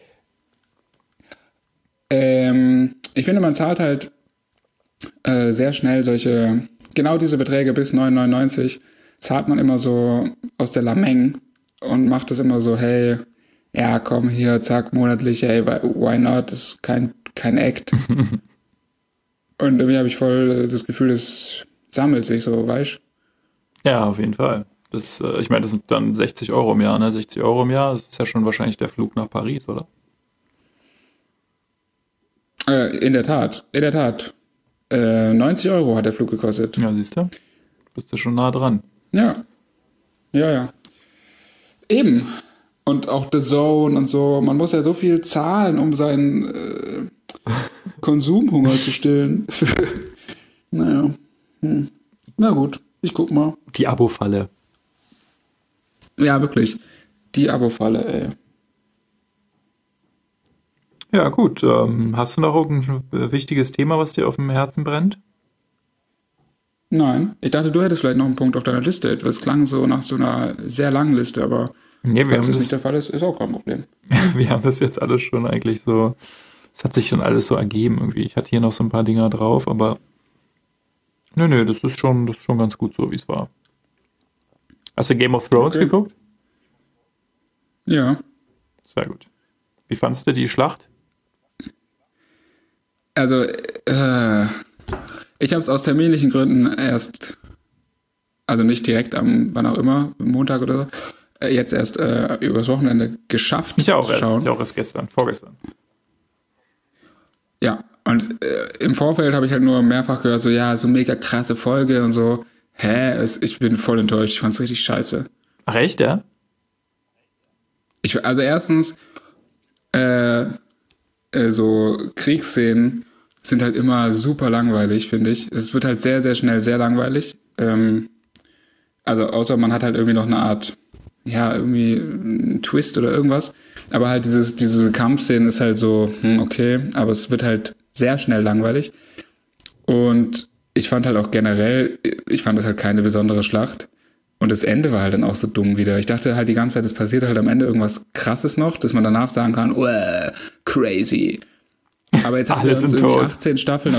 Ich finde, man zahlt halt sehr schnell genau diese Beträge bis 9,99 zahlt man immer so aus der Lameng und macht das immer so, hey, ja, komm hier, zack, monatlich, hey, why not? Das ist kein Act. Und irgendwie habe ich voll das Gefühl, es sammelt sich so, weißt du? Ja, auf jeden Fall. Ich meine, das sind dann 60 Euro im Jahr, ne? 60 Euro im Jahr, das ist ja schon wahrscheinlich der Flug nach Paris, oder? In der Tat. 90 Euro hat der Flug gekostet. Ja, siehst du? Bist du schon nah dran. Ja. Eben. Und auch The Zone und so. Man muss ja so viel zahlen, um seinen Konsumhunger zu stillen. Naja. Na gut, ich guck mal. Die Abo-Falle. Ja, wirklich. Die Abo-Falle, ey. Ja, gut. Hast du noch irgendein wichtiges Thema, was dir auf dem Herzen brennt? Nein. Ich dachte, du hättest vielleicht noch einen Punkt auf deiner Liste. Das klang so nach so einer sehr langen Liste, aber nee, wenn das nicht der Fall ist, ist auch kein Problem. Wir haben das jetzt alles schon eigentlich so, es hat sich schon alles so ergeben irgendwie. Ich hatte hier noch so ein paar Dinger drauf, aber nö, das ist schon ganz gut so, wie es war. Hast du Game of Thrones geguckt? Ja. Sehr gut. Wie fandst du die Schlacht? Also, ich habe es aus terminlichen Gründen also nicht direkt wann auch immer, Montag oder so, jetzt erst übers Wochenende geschafft Ich auch zu schauen. Ich auch erst vorgestern. Ja, und im Vorfeld habe ich halt nur mehrfach gehört, so ja, so mega krasse Folge und so. Ich bin voll enttäuscht, ich fand's richtig scheiße. Ach echt, ja? Also erstens, so Kriegsszenen sind halt immer super langweilig, finde ich. Es wird halt sehr, sehr schnell sehr langweilig. Also außer man hat halt irgendwie noch eine Art, ja, irgendwie einen Twist oder irgendwas. Aber halt diese Kampfszene ist halt so, okay, aber es wird halt sehr schnell langweilig. Und ich fand halt auch generell, ich fand das halt keine besondere Schlacht. Und das Ende war halt dann auch so dumm wieder. Ich dachte halt die ganze Zeit, es passiert halt am Ende irgendwas Krasses noch, dass man danach sagen kann, crazy. Aber jetzt haben wir uns irgendwie 18 Staffeln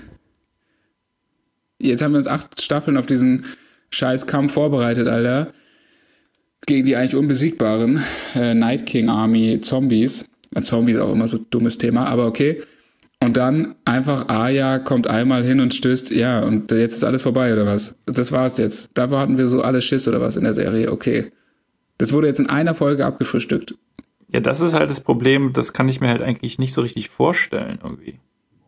jetzt haben wir uns 8 Staffeln auf diesen scheiß Kampf vorbereitet, Alter. Gegen die eigentlich unbesiegbaren Night King Army Zombies. Zombies auch immer so ein dummes Thema, aber okay. Und dann einfach Arya kommt einmal hin und stößt, ja, und jetzt ist alles vorbei, oder was? Das war's jetzt. Dafür hatten wir so alles Schiss, oder was, in der Serie, okay. Das wurde jetzt in einer Folge abgefrühstückt. Ja, das ist halt das Problem, das kann ich mir halt eigentlich nicht so richtig vorstellen, irgendwie.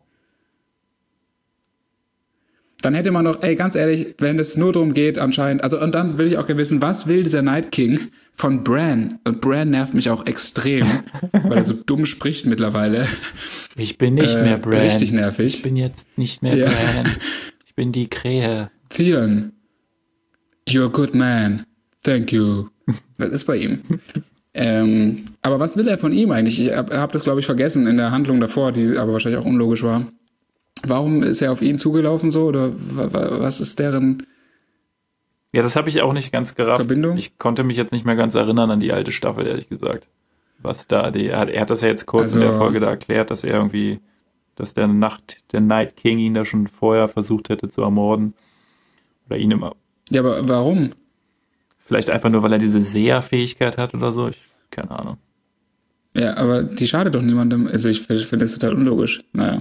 Dann hätte man doch, ganz ehrlich, wenn es nur darum geht anscheinend, also und dann will ich auch gerne wissen, was will dieser Night King von Bran? Und Bran nervt mich auch extrem, weil er so dumm spricht mittlerweile. Ich bin nicht mehr Bran. Richtig nervig. Ich bin jetzt nicht mehr Bran. Ich bin die Krähe. Theon, you're a good man. Thank you. Was ist bei ihm? Aber was will er von ihm eigentlich? Ich hab das, glaube ich, vergessen in der Handlung davor, die aber wahrscheinlich auch unlogisch war. Warum ist er auf ihn zugelaufen so? Oder was ist deren Ja, das habe ich auch nicht ganz gerafft. Verbindung? Ich konnte mich jetzt nicht mehr ganz erinnern an die alte Staffel, ehrlich gesagt. Was da, er hat das ja jetzt kurz in der Folge da erklärt, dass er irgendwie, dass der Night King ihn da schon vorher versucht hätte zu ermorden. Oder ihn immer. Ja, aber warum? Vielleicht einfach nur, weil er diese Seherfähigkeit hat oder so. Keine Ahnung. Ja, aber die schadet doch niemandem. Also ich finde das total unlogisch. Naja.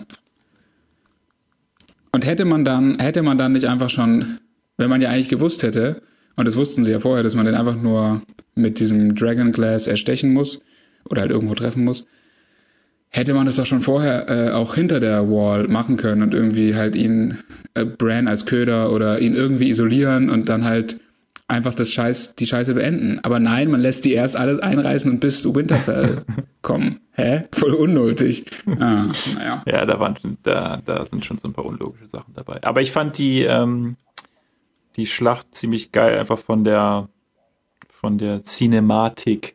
Und hätte man dann nicht einfach schon, wenn man ja eigentlich gewusst hätte, und das wussten sie ja vorher, dass man den einfach nur mit diesem Dragon Glass erstechen muss oder halt irgendwo treffen muss, hätte man das doch schon vorher auch hinter der Wall machen können und irgendwie halt ihn Bran als Köder oder ihn irgendwie isolieren und dann halt einfach die Scheiße beenden. Aber nein, man lässt die erst alles einreißen und bis zu Winterfell kommen. Hä? Voll unnötig. Naja. Ja, da sind schon so ein paar unlogische Sachen dabei. Aber ich fand die Schlacht ziemlich geil, einfach von der Cinematik,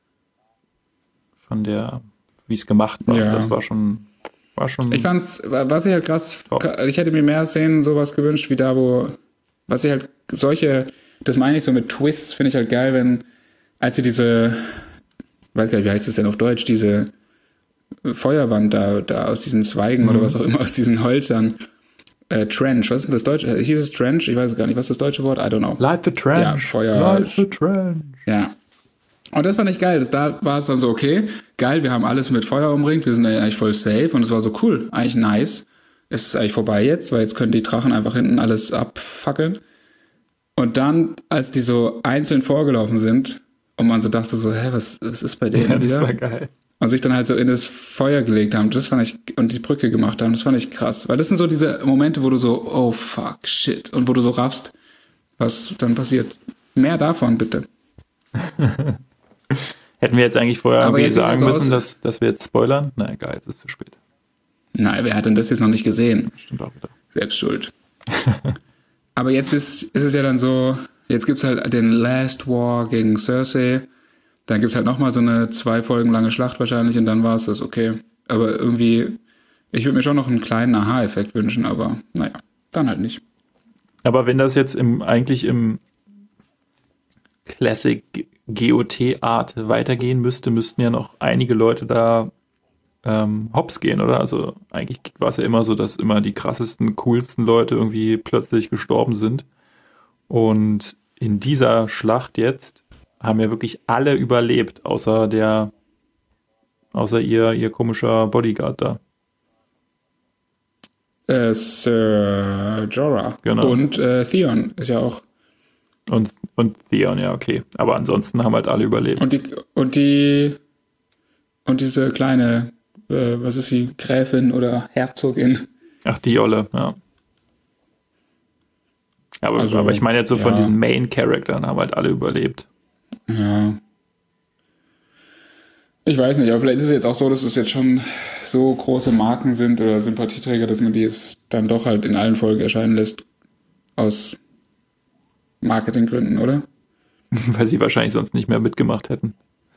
wie es gemacht war. Ja. Das war schon. Ich fand's, was ich halt krass, ich hätte mir mehr Szenen sowas gewünscht, wie da, was ich halt das meine ich so mit Twists, finde ich halt geil, als sie diese, weiß gar nicht, wie heißt das denn auf Deutsch, diese Feuerwand da aus diesen Zweigen oder was auch immer, aus diesen Hölzern, Trench, was ist denn das Deutsche? Hieß es Trench? Ich weiß es gar nicht, was ist das deutsche Wort? I don't know. Light the Trench. Ja, Feuer. Light the Trench. Ja. Und das fand ich geil. Da war es dann so, okay, geil, wir haben alles mit Feuer umringt, wir sind eigentlich voll safe und es war so cool, eigentlich nice. Es ist eigentlich vorbei jetzt, weil jetzt können die Drachen einfach hinten alles abfackeln. Und dann, als die so einzeln vorgelaufen sind und man so dachte so, was ist bei denen wieder? Das war geil. Und sich dann halt so in das Feuer gelegt haben, das fand ich, und die Brücke gemacht haben, das fand ich krass. Weil das sind so diese Momente, wo du so, oh fuck, shit, und wo du so raffst, was dann passiert. Mehr davon, bitte. Hätten wir jetzt eigentlich vorher irgendwie sagen müssen, dass wir jetzt spoilern? Na egal, jetzt ist es zu spät. Nein, wer hat denn das jetzt noch nicht gesehen? Stimmt auch wieder. Selbst schuld. Aber jetzt ist es ja dann so, jetzt gibt's halt den Last War gegen Cersei, dann gibt's halt nochmal so eine 2 Folgen lange Schlacht wahrscheinlich und dann war es das, okay. Aber irgendwie, ich würde mir schon noch einen kleinen Aha-Effekt wünschen, aber naja, dann halt nicht. Aber wenn das jetzt eigentlich im Classic GOT-Art weitergehen müssten ja noch einige Leute da hops gehen, oder? Also eigentlich war es ja immer so, dass immer die krassesten, coolsten Leute irgendwie plötzlich gestorben sind. Und in dieser Schlacht jetzt haben ja wirklich alle überlebt, außer ihr komischer Bodyguard da. Sir Jorah. Genau. Und Theon ist ja auch. Und Theon, ja, okay. Aber ansonsten haben halt alle überlebt. Und diese kleine, was ist sie, Gräfin oder Herzogin? Ach, die Olle, ja. Aber ich meine jetzt so von diesen Main-Charaktern haben halt alle überlebt. Ja. Ich weiß nicht, aber vielleicht ist es jetzt auch so, dass es jetzt schon so große Marken sind oder Sympathieträger, dass man die jetzt dann doch halt in allen Folgen erscheinen lässt. Aus Marketinggründen, oder? Weil sie wahrscheinlich sonst nicht mehr mitgemacht hätten.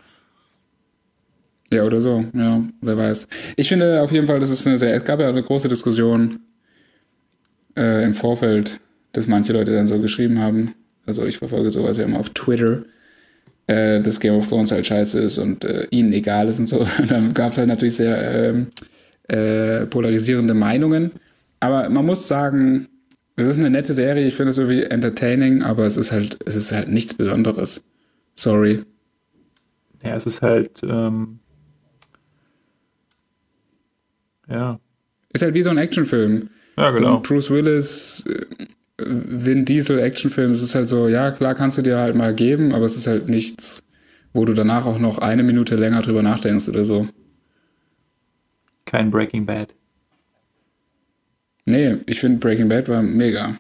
Ja, oder so. Ja, wer weiß. Ich finde auf jeden Fall, es gab ja eine große Diskussion im Vorfeld, dass manche Leute dann so geschrieben haben, also ich verfolge sowas ja immer auf Twitter, dass Game of Thrones halt scheiße ist und ihnen egal ist und so. Und dann gab es halt natürlich sehr polarisierende Meinungen. Aber man muss sagen, es ist eine nette Serie, ich finde es irgendwie entertaining, aber es ist halt nichts Besonderes. Sorry. Ja, es ist halt, ja. Ist halt wie so ein Actionfilm. Ja, So genau. ein Bruce Willis, Vin Diesel Actionfilm, es ist halt so, ja, klar kannst du dir halt mal geben, aber es ist halt nichts, wo du danach auch noch eine Minute länger drüber nachdenkst oder so. Kein Breaking Bad. Nee, ich finde Breaking Bad war mega.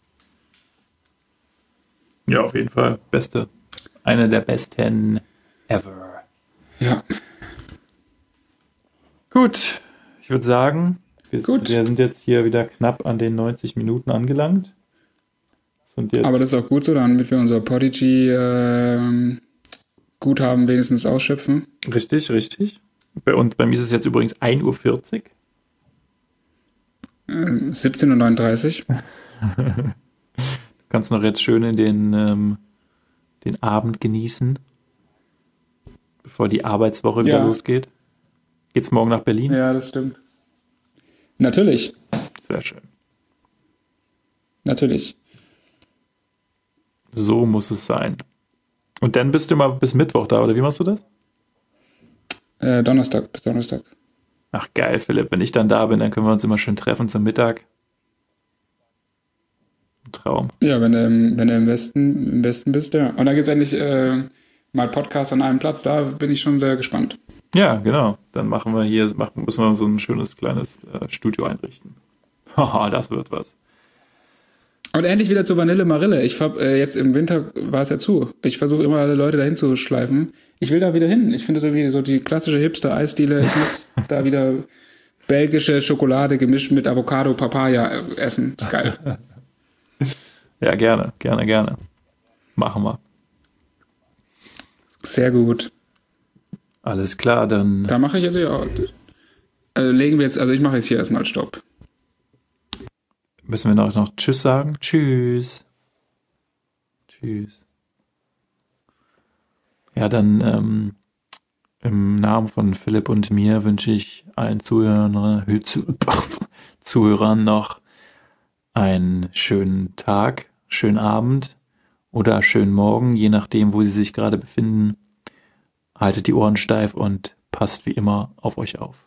Ja, auf jeden Fall. Beste. Eine der besten ever. Ja. Gut. Ich würde sagen, Gut. wir sind jetzt hier wieder knapp an den 90 Minuten angelangt. Sind jetzt, Aber das ist auch gut so, damit wir unser Podigy Guthaben wenigstens ausschöpfen. richtig, richtig. Und bei mir ist es jetzt übrigens 1:40 Uhr. 17:39 Uhr. Du kannst noch jetzt schön in den Abend genießen, bevor die Arbeitswoche wieder Ja. losgeht. Geht's morgen nach Berlin? Ja, das stimmt. Natürlich. Sehr schön. Natürlich. So muss es sein. Und dann bist du mal bis Mittwoch da, oder wie machst du das? Donnerstag, bis Donnerstag. Ach geil, Philipp. Wenn ich dann da bin, dann können wir uns immer schön treffen zum Mittag. Ein Traum. Ja, wenn du im Westen bist, ja. Und dann gibt es endlich mal Podcast an einem Platz, da bin ich schon sehr gespannt. Ja, genau. Dann müssen wir so ein schönes kleines Studio einrichten. Haha, das wird was. Und endlich wieder zu Vanille Marille. Jetzt im Winter war es ja zu. Ich versuche immer alle Leute dahin zu schleifen. Ich will da wieder hin. Ich finde so die klassische Hipster-Eisdiele. Ich muss da wieder belgische Schokolade gemischt mit Avocado, Papaya essen. Das ist geil. Ja, gerne. Machen wir. Sehr gut. Alles klar, dann Da mache ich jetzt ja. Ich mache jetzt hier erstmal Stopp. müssen wir noch Tschüss sagen. Tschüss. Ja, dann im Namen von Philipp und mir wünsche ich allen Zuhörern noch einen schönen Tag, schönen Abend oder schönen Morgen, je nachdem, wo sie sich gerade befinden. Haltet die Ohren steif und passt wie immer auf euch auf.